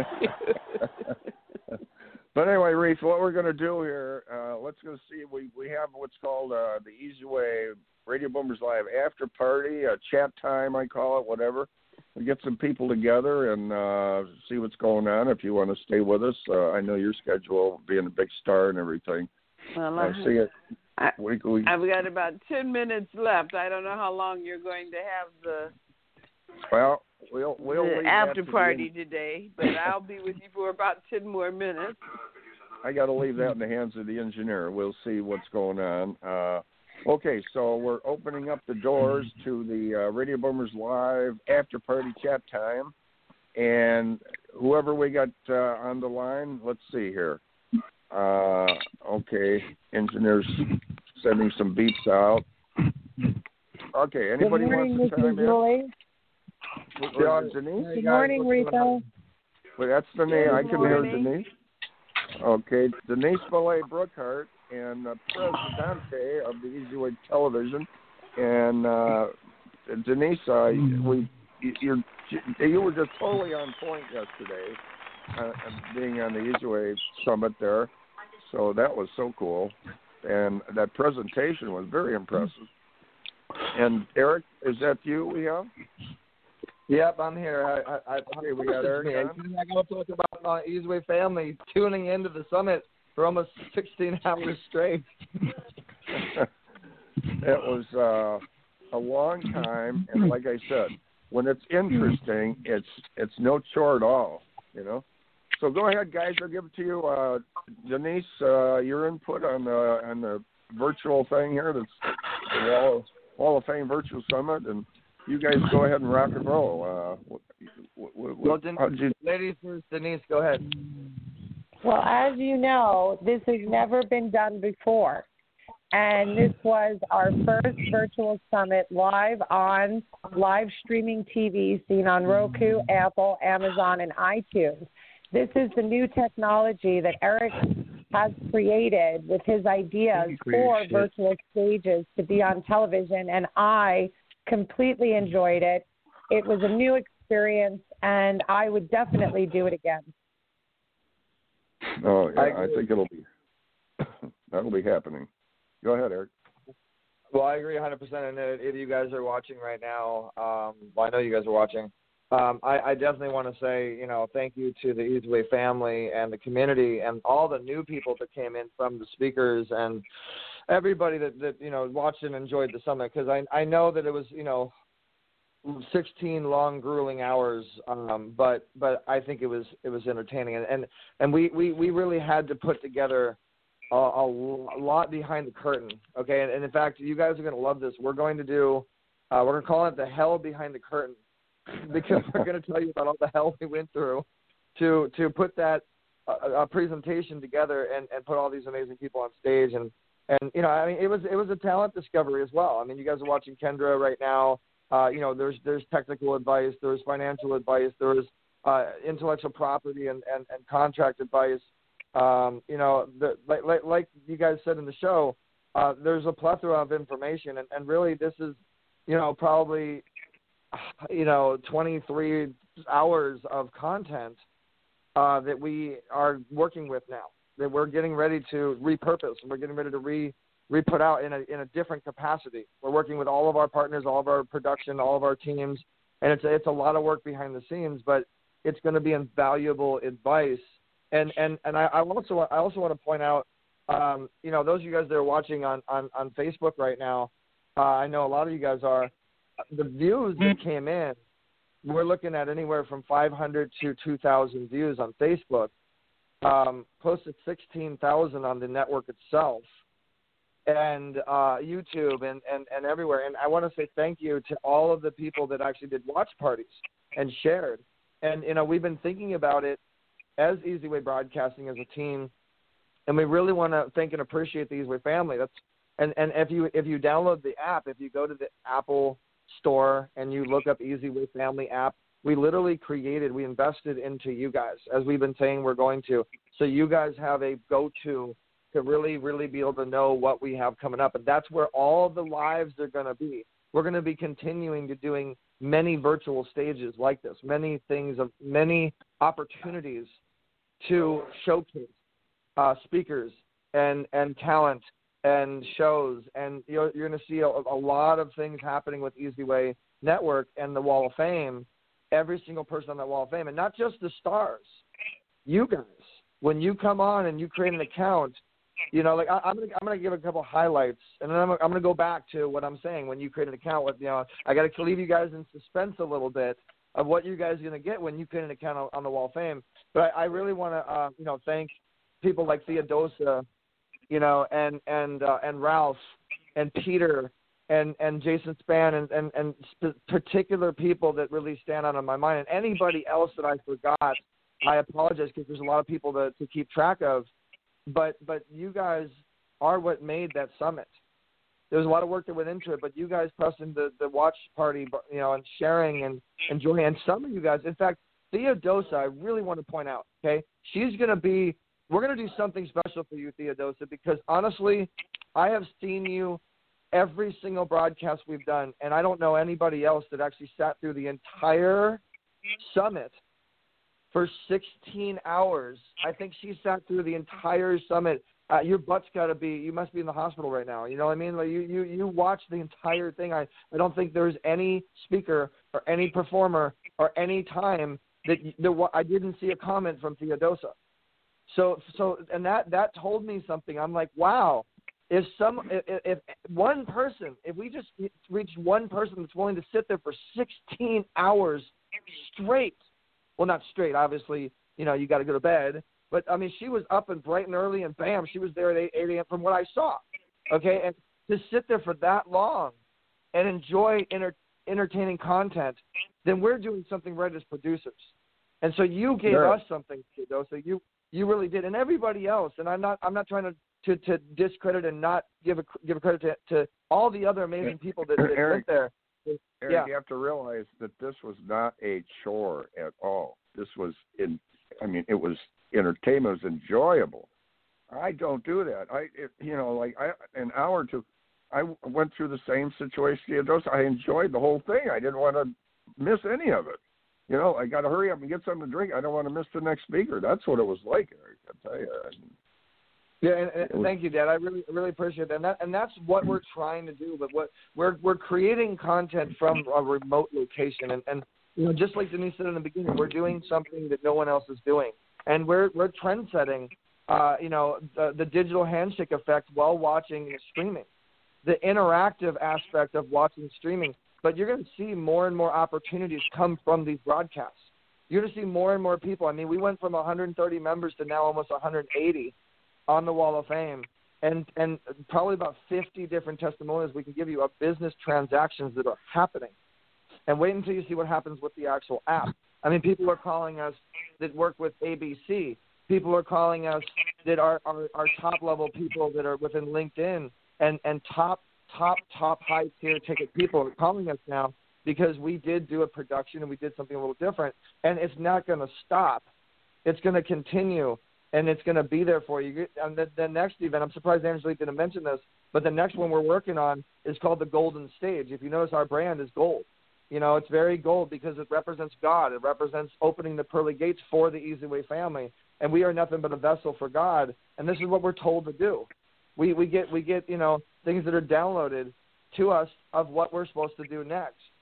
you? But anyway, Reef, what we're going to do here, uh, let's go see. We we have what's called uh, the Easy Way Radio Boomers Live after party, a chat time, I call it, whatever. We get some people together and uh, see what's going on. If you want to stay with us, uh, I know your schedule, being a big star and everything. Well, Uh, I, see it. I, We, we, I've got about ten minutes left. I don't know how long you're going to have the, well, we'll we'll the leave that after to the party end. today, but I'll be with you for about ten more minutes. I got to leave that in the hands of the engineer. We'll see what's going on. Uh, okay, so we're opening up the doors to the uh, Radio Boomers Live after party chat time, and whoever we got uh, on the line, let's see here. Uh, okay, engineer's sending some beeps out. Okay, anybody Good morning, wants to chime Missus Joy. in? Yeah, Denise? Good morning, Rita. Well, that's Denise. I can hear morning. Denise. Okay, Denise Millay Brookhart and uh, Presidente of the Easy Way Television, and uh, Denise, uh, we you you were just totally on point yesterday, uh, being on the Easy Way Summit there, so that was so cool, and that presentation was very impressive. And Eric, is that you we have? Yep, I'm here. I, I, I, Okay, we got Eric I got to talk about uh, Easyway family tuning into the summit for almost sixteen hours straight. It was uh, a long time, and like I said, when it's interesting, it's it's no chore at all, you know. So go ahead, guys. I'll give it to you, uh, Denise. Uh, your input on the on the virtual thing here. That's the Wall of, Wall of Fame Virtual Summit, and you guys go ahead and rock and roll. Uh, what, what, Well, what, Den- how did you, ladies first, Denise, go ahead. Well, as you know, this has never been done before. And this was our first virtual summit live on live streaming T V seen on Roku, Apple, Amazon, and iTunes. This is the new technology that Eric has created with his ideas for shit. virtual stages to be on television, and I completely enjoyed it. It was a new experience, and I would definitely do it again. oh, yeah, I I, think it'll be that'll be happening. Go ahead, Eric. Well, I agree one hundred percent. And if you guys are watching right now, um, well, I know you guys are watching. Um, I, I definitely want to say, you know, thank you to the Easyway family and the community and all the new people that came in from the speakers and everybody that, that you know, watched and enjoyed the summit. Because I, I know that it was, you know, sixteen long, grueling hours, um, but but I think it was it was entertaining. And, and, and we, we, we really had to put together A, a lot behind the curtain, okay? And, and in fact, you guys are going to love this. We're going to do, uh, we're going to call it the hell behind the curtain, because we're going to tell you about all the hell we went through to to put that uh, a presentation together and, and put all these amazing people on stage. And, and you know, I mean, it was it was a talent discovery as well. I mean, you guys are watching Kendra right now. Uh, you know, there's there's technical advice, there's financial advice, there's uh, intellectual property and, and, and contract advice. Um, you know, the, like, like, like you guys said in the show, uh, there's a plethora of information, and, and really this is, you know, probably, you know, twenty-three hours of content uh, that we are working with now, that we're getting ready to repurpose, and we're getting ready to re re-put out in a in a different capacity. We're working with all of our partners, all of our production, all of our teams, and it's it's a lot of work behind the scenes, but it's going to be invaluable advice. And and and I, I also I also want to point out, um, you know, those of you guys that are watching on on, on Facebook right now, uh, I know a lot of you guys are. The views that came in, we're looking at anywhere from five hundred to two thousand views on Facebook, um, close to sixteen thousand on the network itself, and uh, YouTube and, and, and everywhere. And I want to say thank you to all of the people that actually did watch parties and shared. And, you know, we've been thinking about it as Easy Way Broadcasting as a team, and we really want to thank and appreciate the Easy Way family. That's and, and if you if you download the app, if you go to the Apple Store and you look up Easy Way Family app, we literally created, we invested into you guys, as we've been saying we're going to. So you guys have a go-to to really, really be able to know what we have coming up. And that's where all the lives are going to be. We're going to be continuing to doing many virtual stages like this, many things, of many opportunities to showcase uh, speakers and, and talent and shows. And you're, you're going to see a, a lot of things happening with Easy Way Network and the Wall of Fame, every single person on that Wall of Fame, and not just the stars. You guys, when you come on and you create an account, you know, like I, I'm gonna I'm gonna give a couple highlights, and then I'm, I'm gonna go back to what I'm saying. When you create an account, with you know, I got to leave you guys in suspense a little bit of what you guys are gonna get when you create an account on, on the Wall of Fame. But I, I really want to, uh, you know, thank people like Theodosia, you know, and and uh, and Ralph and Peter and, and Jason Spann and and, and sp- particular people that really stand out on my mind. And anybody else that I forgot, I apologize, because there's a lot of people to, to keep track of. But but you guys are what made that summit. There was a lot of work that went into it, but you guys pressing the, the watch party, you know, and sharing and enjoying. And some of you guys, in fact, Theodosia, I really want to point out, okay, she's going to be, we're going to do something special for you, Theodosia, because honestly, I have seen you every single broadcast we've done, and I don't know anybody else that actually sat through the entire summit for sixteen hours. I think she sat through the entire summit. Uh, your butt's got to be, you must be in the hospital right now. You know what I mean? Like you, you, you watched the entire thing. I, I don't think there's any speaker or any performer or any time that there, I didn't see a comment from Theodosia. So, so, and that, that told me something. I'm like, wow, if some, if, if one person, if we just reach one person that's willing to sit there for sixteen hours straight, well, not straight, obviously, you know, you got to go to bed. But, I mean, she was up and bright and early, and bam, she was there at eight a.m. from what I saw. Okay, and to sit there for that long and enjoy enter- entertaining content, then we're doing something right as producers. And so you gave sure. us something, Theodosia. So you you really did, and everybody else. And I'm not I'm not trying to, to, to discredit and not give a give a credit to, to all the other amazing people that, that Eric, went there. Eric, yeah. you have to realize that this was not a chore at all. This was in. I mean, it was entertainment. It was enjoyable. I don't do that. I, it, you know, like I, an hour or two, I went through the same situation. I enjoyed the whole thing. I didn't want to miss any of it. You know, I got to hurry up and get something to drink. I don't want to miss the next speaker. That's what it was like, Eric. I tell you. Yeah, and, and was, thank you, Dad. I really, really appreciate that. And, that. and that's what we're trying to do. But what we're we're creating content from a remote location, and, and you know, just like Denise said in the beginning, we're doing something that no one else is doing. And we're we're trend setting, uh, you know, the, the digital handshake effect while watching streaming, the interactive aspect of watching streaming. But you're going to see more and more opportunities come from these broadcasts. You're going to see more and more people. I mean, we went from one hundred thirty members to now almost one hundred eighty on the Wall of Fame, and and probably about fifty different testimonials we can give you of business transactions that are happening. And wait until you see what happens with the actual app. I mean, people are calling us that work with A B C. People are calling us that are, are, are top-level people that are within LinkedIn, and, and top, top, top high-tier ticket people are calling us now because we did do a production and we did something a little different. And it's not going to stop. It's going to continue, and it's going to be there for you. And the, the next event, I'm surprised Angelique didn't mention this, but the next one we're working on is called the Golden Stage. If you notice, our brand is gold. You know, it's very gold because it represents God. It represents opening the pearly gates for the Easy Way family. And we are nothing but a vessel for God. And this is what we're told to do. We we get, we get you know, things that are downloaded to us of what we're supposed to do next.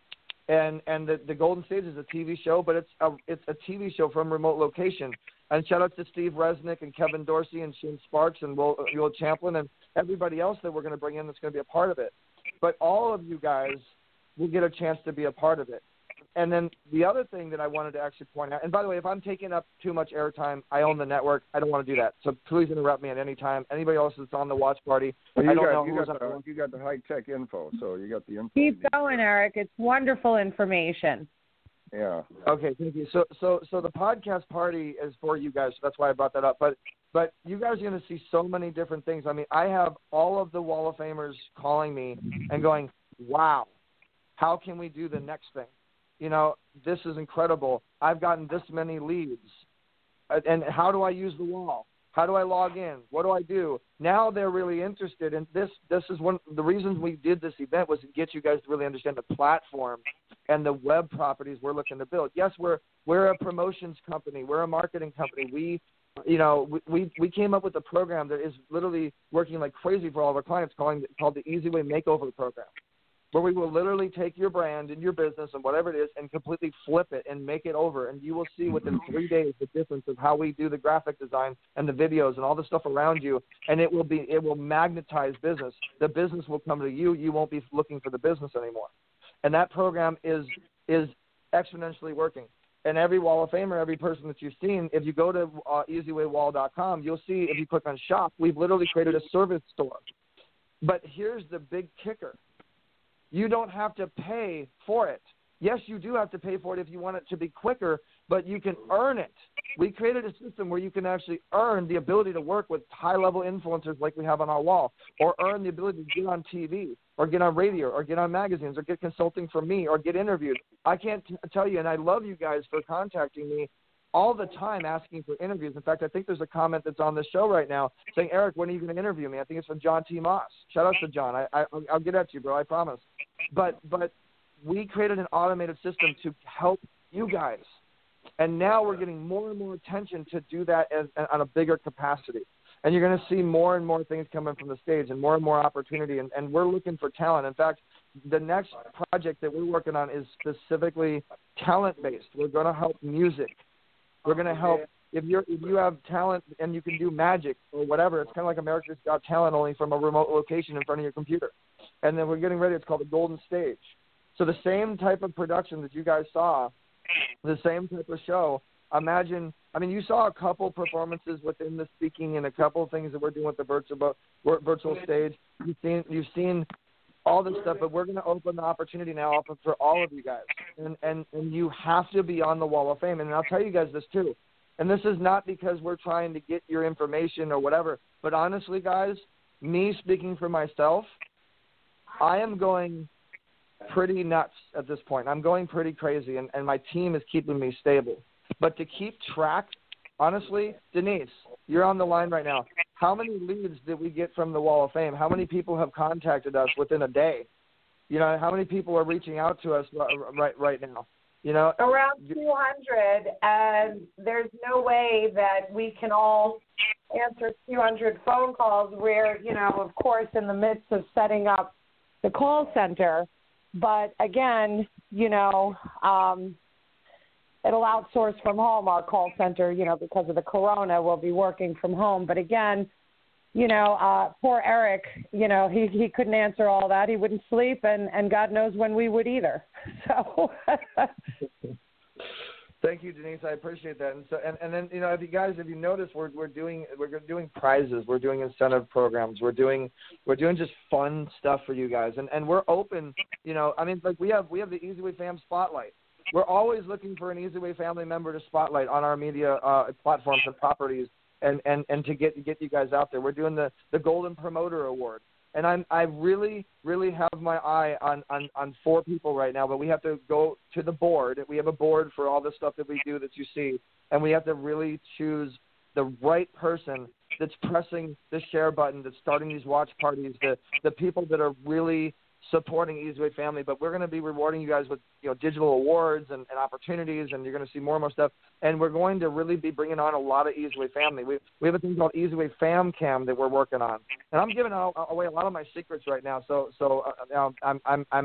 And and the, the Golden Stage is a T V show, but it's a it's a T V show from remote location. And shout out to Steve Resnick and Kevin Dorsey and Shane Sparks and Will, Will Champlin and everybody else that we're going to bring in that's going to be a part of it. But all of you guys will get a chance to be a part of it. And then the other thing that I wanted to actually point out, and by the way, if I'm taking up too much airtime, I own the network. I don't want to do that. So please interrupt me at any time. Anybody else that's on the watch party, well, you I don't got, know you who's got on the, you got the high-tech info, so you got the info. Keep going, Eric. It's wonderful information. Yeah. Okay, thank you. So, so, so the podcast party is for you guys. So that's why I brought that up. But, but you guys are going to see so many different things. I mean, I have all of the Wall of Famers calling me and going, "Wow, how can we do the next thing? You know, this is incredible. I've gotten this many leads, and how do I use the wall? How do I log in? What do I do?" Now they're really interested, and this this is one the reasons we did this event was to get you guys to really understand the platform and the web properties we're looking to build. Yes, we're we're a promotions company, we're a marketing company. We, you know, we we, we came up with a program that is literally working like crazy for all of our clients, calling called the Easy Way Makeover Program, where we will literally take your brand and your business and whatever it is and completely flip it and make it over. And you will see within three days the difference of how we do the graphic design and the videos and all the stuff around you. And it will be, it will magnetize business. The business will come to you. You won't be looking for the business anymore. And that program is, is exponentially working. And every Wall of Famer, every person that you've seen, if you go to uh, easy way wall dot com, you'll see if you click on shop, we've literally created a service store. But here's the big kicker. You don't have to pay for it. Yes, you do have to pay for it if you want it to be quicker, but you can earn it. We created a system where you can actually earn the ability to work with high-level influencers like we have on our wall, or earn the ability to get on T V, or get on radio, or get on magazines, or get consulting from me, or get interviewed. I can't t- tell you, and I love you guys for contacting me all the time asking for interviews. In fact, I think there's a comment that's on this show right now saying, "Eric, when are you going to interview me?" I think it's from John T. Moss. Shout out to John. I, I, I'll get at you, bro. I promise. But but we created an automated system to help you guys. And now we're getting more and more attention to do that as, on a bigger capacity. And you're going to see more and more things coming from the stage and more and more opportunity. And, and we're looking for talent. In fact, the next project that we're working on is specifically talent-based. We're going to help music. We're going to help if you're if you have talent and you can do magic or whatever. It's kind of like America's Got Talent, only from a remote location in front of your computer. And then we're getting ready. It's called the Golden Stage. So the same type of production that you guys saw, the same type of show. Imagine, I mean, you saw a couple performances within the speaking and a couple of things that we're doing with the virtual virtual stage. You've seen you've seen all this stuff, but we're going to open the opportunity now up for all of you guys. And, and, and you have to be on the Wall of Fame. And I'll tell you guys this too. And this is not because we're trying to get your information or whatever, but honestly, guys, me speaking for myself, I am going pretty nuts at this point. I'm going pretty crazy, and, and my team is keeping me stable. But to keep track, honestly, Denise, you're on the line right now. How many leads did we get from the Wall of Fame? How many people have contacted us within a day? You know, how many people are reaching out to us right right now? You know, around two hundred, and there's no way that we can all answer two hundred phone calls. We're, you know, of course, in the midst of setting up the call center. But again, you know, um, it'll outsource from home. Our call center, you know, because of the corona, will be working from home. But again, you know, uh, poor Eric, you know, he, he couldn't answer all that. He wouldn't sleep, and, and God knows when we would either. So thank you, Denise. I appreciate that. And so, and, and then, you know, if you guys, if you notice, we're we're doing we're doing prizes, we're doing incentive programs, we're doing we're doing just fun stuff for you guys, and and we're open. You know, I mean, like we have we have the Easy Way Fam Spotlight. We're always looking for an Easy Way family member to spotlight on our media uh, platforms and properties, and, and, and to get get you guys out there. We're doing the, the Golden Promoter Award. And I'm, I really, really have my eye on, on, on four people right now, but we have to go to the board. We have a board for all the stuff that we do that you see, and we have to really choose the right person that's pressing the share button, that's starting these watch parties, the, the people that are really supporting Easy Way Family. But we're going to be rewarding you guys with, you know, digital awards and, and opportunities, and you're going to see more and more stuff. And we're going to really be bringing on a lot of Easy Way Family. We we have a thing called Easy Way Fam Cam that we're working on, and I'm giving away a lot of my secrets right now. So so uh, I'm I'm I'm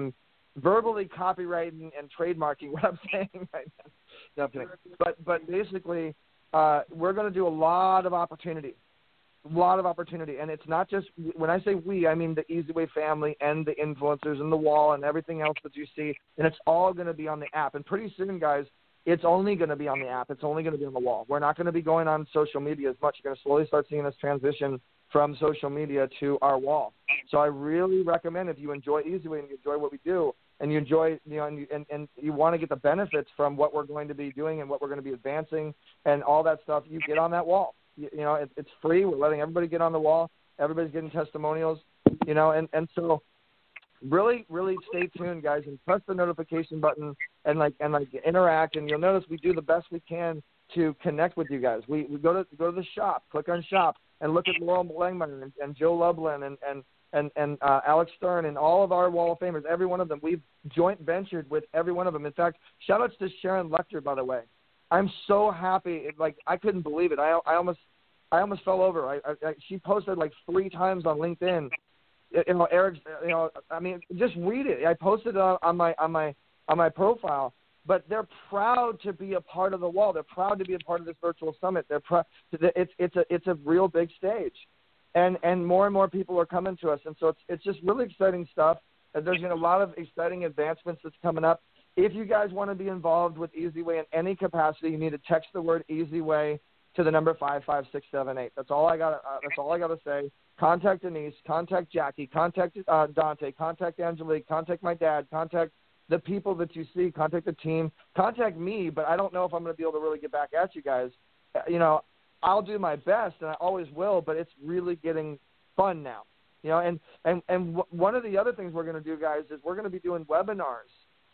verbally copywriting and trademarking what I'm saying right now. No, I'm kidding. But but basically, uh, we're going to do a lot of opportunity, a lot of opportunity, and it's not just when I say we, I mean the Easy Way family and the influencers and the wall and everything else that you see, and it's all going to be on the app. And pretty soon, guys, it's only going to be on the app. It's only going to be on the wall. We're not going to be going on social media as much. You're going to slowly start seeing us transition from social media to our wall. So I really recommend, if you enjoy Easy Way and you enjoy what we do, and you enjoy, you know, and you, and, and you want to get the benefits from what we're going to be doing and what we're going to be advancing and all that stuff, you get on that wall. You, you know, it, it's free. We're letting everybody get on the wall. Everybody's getting testimonials, you know, and, and so really, really stay tuned, guys, and press the notification button and like and like interact. And you'll notice we do the best we can to connect with you guys. We we go to go to the shop, click on shop, and look at Laurel Langman and, and Joe Lublin and and and, and uh, Alex Stern and all of our Wall of Famers, every one of them. We've joint ventured with every one of them. In fact, shout outs to Sharon Lecter, by the way. I'm so happy. It, like, I couldn't believe it. I, I almost I almost fell over. I, I, I, she posted like three times on LinkedIn. You know, Eric's, you know, I mean, just read it. I posted it on, on my on my on my profile. But they're proud to be a part of the wall. They're proud to be a part of this virtual summit. They're proud. It's it's a it's a real big stage, and and more and more people are coming to us, and so it's it's just really exciting stuff. And there's been a lot of exciting advancements that's coming up. If you guys want to be involved with Easy Way in any capacity, you need to text the word Easy Way to the number five five six seven eight. That's all I got. Uh, that's all I got to say. Contact Denise. Contact Jackie. Contact uh, Dante. Contact Angelique. Contact my dad. Contact the people that you see. Contact the team. Contact me, but I don't know if I'm going to be able to really get back at you guys. You know, I'll do my best, and I always will, but it's really getting fun now. You know, and, and, and w- one of the other things we're going to do, guys, is we're going to be doing webinars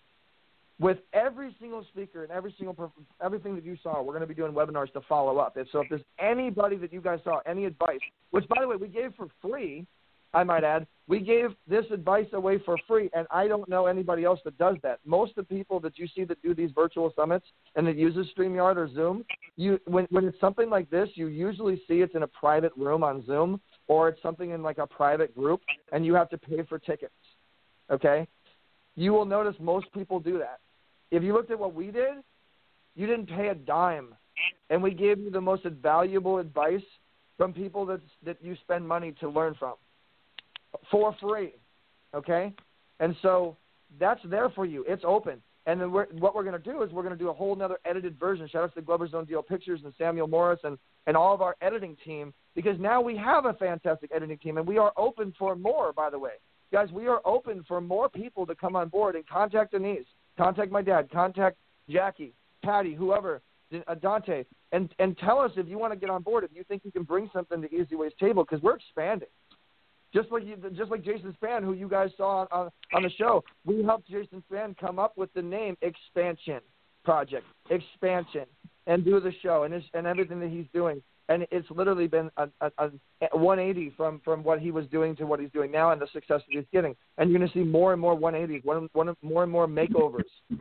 with every single speaker and every single perf- everything that you saw. We're going to be doing webinars to follow up. And so if there's anybody that you guys saw, any advice, which, by the way, we gave for free, I might add, we gave this advice away for free, and I don't know anybody else that does that. Most of the people that you see that do these virtual summits and that uses StreamYard or Zoom, you when, when it's something like this, you usually see it's in a private room on Zoom, or it's something in like a private group, and you have to pay for tickets, okay? You will notice most people do that. If you looked at what we did, you didn't pay a dime, and we gave you the most valuable advice from people that that you spend money to learn from for free, okay? And so that's there for you. It's open. And then we're, what we're going to do is we're going to do a whole nother edited version. Shout out to Glover's Own Deal Pictures and Samuel Morris and, and all of our editing team, because now we have a fantastic editing team, and we are open for more, by the way. Guys, we are open for more people to come on board and contact Denise, contact my dad, contact Jackie, Patty, whoever, Dante, and, and tell us if you want to get on board, if you think you can bring something to Easy Way's table, because we're expanding. Just like you, just like Jason Spann, who you guys saw on, on, on the show, we helped Jason Spann come up with the name Expansion Project, Expansion, and do the show and his, and everything that he's doing. And it's literally been a, a, a one eighty from, from what he was doing to what he's doing now and the success that he's getting. And you're going to see more and more one eighties, one, one, more and more makeovers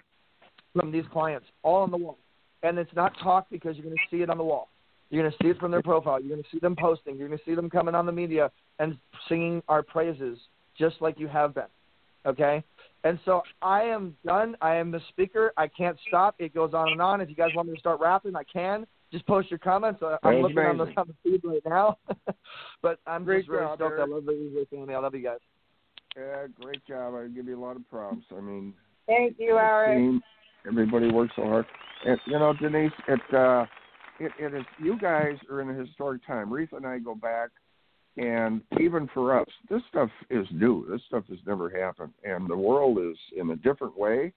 from these clients, all on the wall. And it's not talk, because you're going to see it on the wall. You're going to see it from their profile. You're going to see them posting. You're going to see them coming on the media and singing our praises just like you have been, okay? And so I am done. I am the speaker. I can't stop. It goes on and on. If you guys want me to start rapping, I can. Just post your comments. I'm That's looking on the, amazing. on the feed right now. But I'm Great just really job, stoked. I Eric. love the Easy family. I love you guys. Yeah, great job. I give you a lot of props. I mean, Thank you, the Eric. team, everybody works so hard. And, you know, Denise, it, uh, it, it is, you guys are in a historic time. Retha and I go back, and even for us, this stuff is new. This stuff has never happened. And the world is in a different way.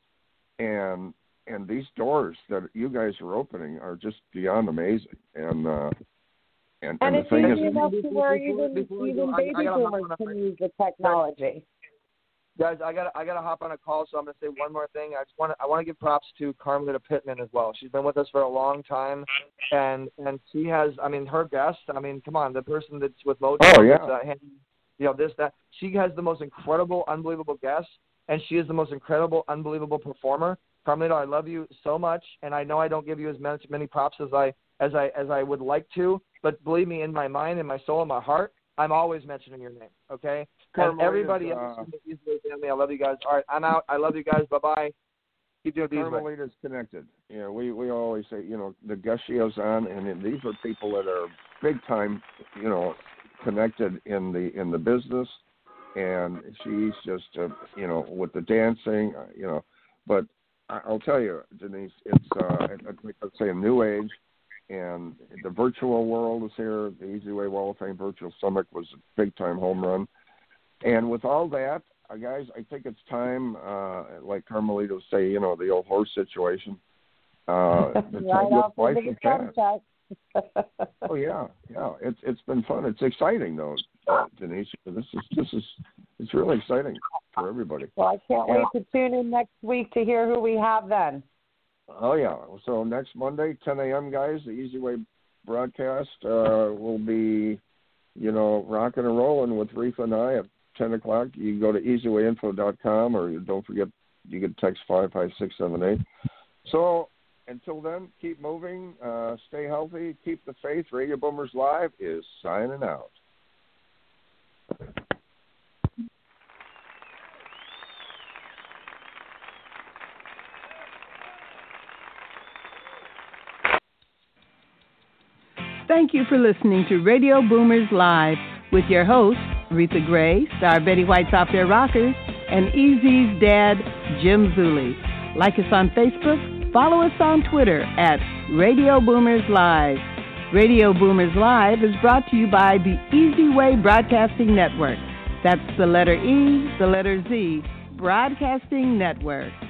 And and these doors that you guys are opening are just beyond amazing. And uh, and, and, And the it's thing easy is, enough to where even, before we even go, I- baby I gotta hop boomers on a- can use the technology. Guys, I got I got to hop on a call, so I'm going to say one more thing. I just want to I want to give props to Carmelita Pittman as well. She's been with us for a long time, and and she has, I mean, her guest. I mean, come on, the person that's with Mojo. Oh, yeah. that's, uh, handling, you know, this that she has the most incredible, unbelievable guests, and she is the most incredible, unbelievable performer. Carmelita, I love you so much, and I know I don't give you as many many props as I as I as I would like to, but believe me, in my mind, in my soul, in my heart, I'm always mentioning your name, okay? Carmelita's, and everybody uh, else in the Easy Way family, I love you guys. All right, I'm out. I love you guys. Bye-bye. Keep doing these. Carmelita's connected. Yeah, we, we always say, you know, the guest she has on, and these are people that are big time, you know, connected in the in the business, and she's just, uh, you know, with the dancing, uh, you know, but I'll tell you, Denise, it's, uh, let's say a new age, and the virtual world is here. The Easy Way Wall of Fame Virtual Summit was a big-time home run. And with all that, uh, guys, I think it's time, uh, like Carmelita say, you know, the old horse situation. Uh, the right off into the sunset. Oh yeah, yeah. It's it's been fun. It's exciting though, uh, Denise. This is this is it's really exciting for everybody. Well, I can't yeah. wait to tune in next week to hear who we have then. Oh yeah. So next Monday, ten a.m. guys, the Easy Way broadcast uh, will be, you know, rocking and rolling with Reefa and I at ten o'clock. You can go to easy way info dot com, or you don't forget you can text five five six seven eight. So. Until then, keep moving, uh, stay healthy, keep the faith. Radio Boomers Live is signing out. Thank you for listening to Radio Boomers Live with your hosts, Aretha Gray, Star Betty White's Off Their Rockers, and Easy's dad, Jim Zuley. Like us on Facebook. Follow us on Twitter at Radio Boomers Live. Radio Boomers Live is brought to you by the Easy Way Broadcasting Network. That's the letter E, the letter Z, Broadcasting Network.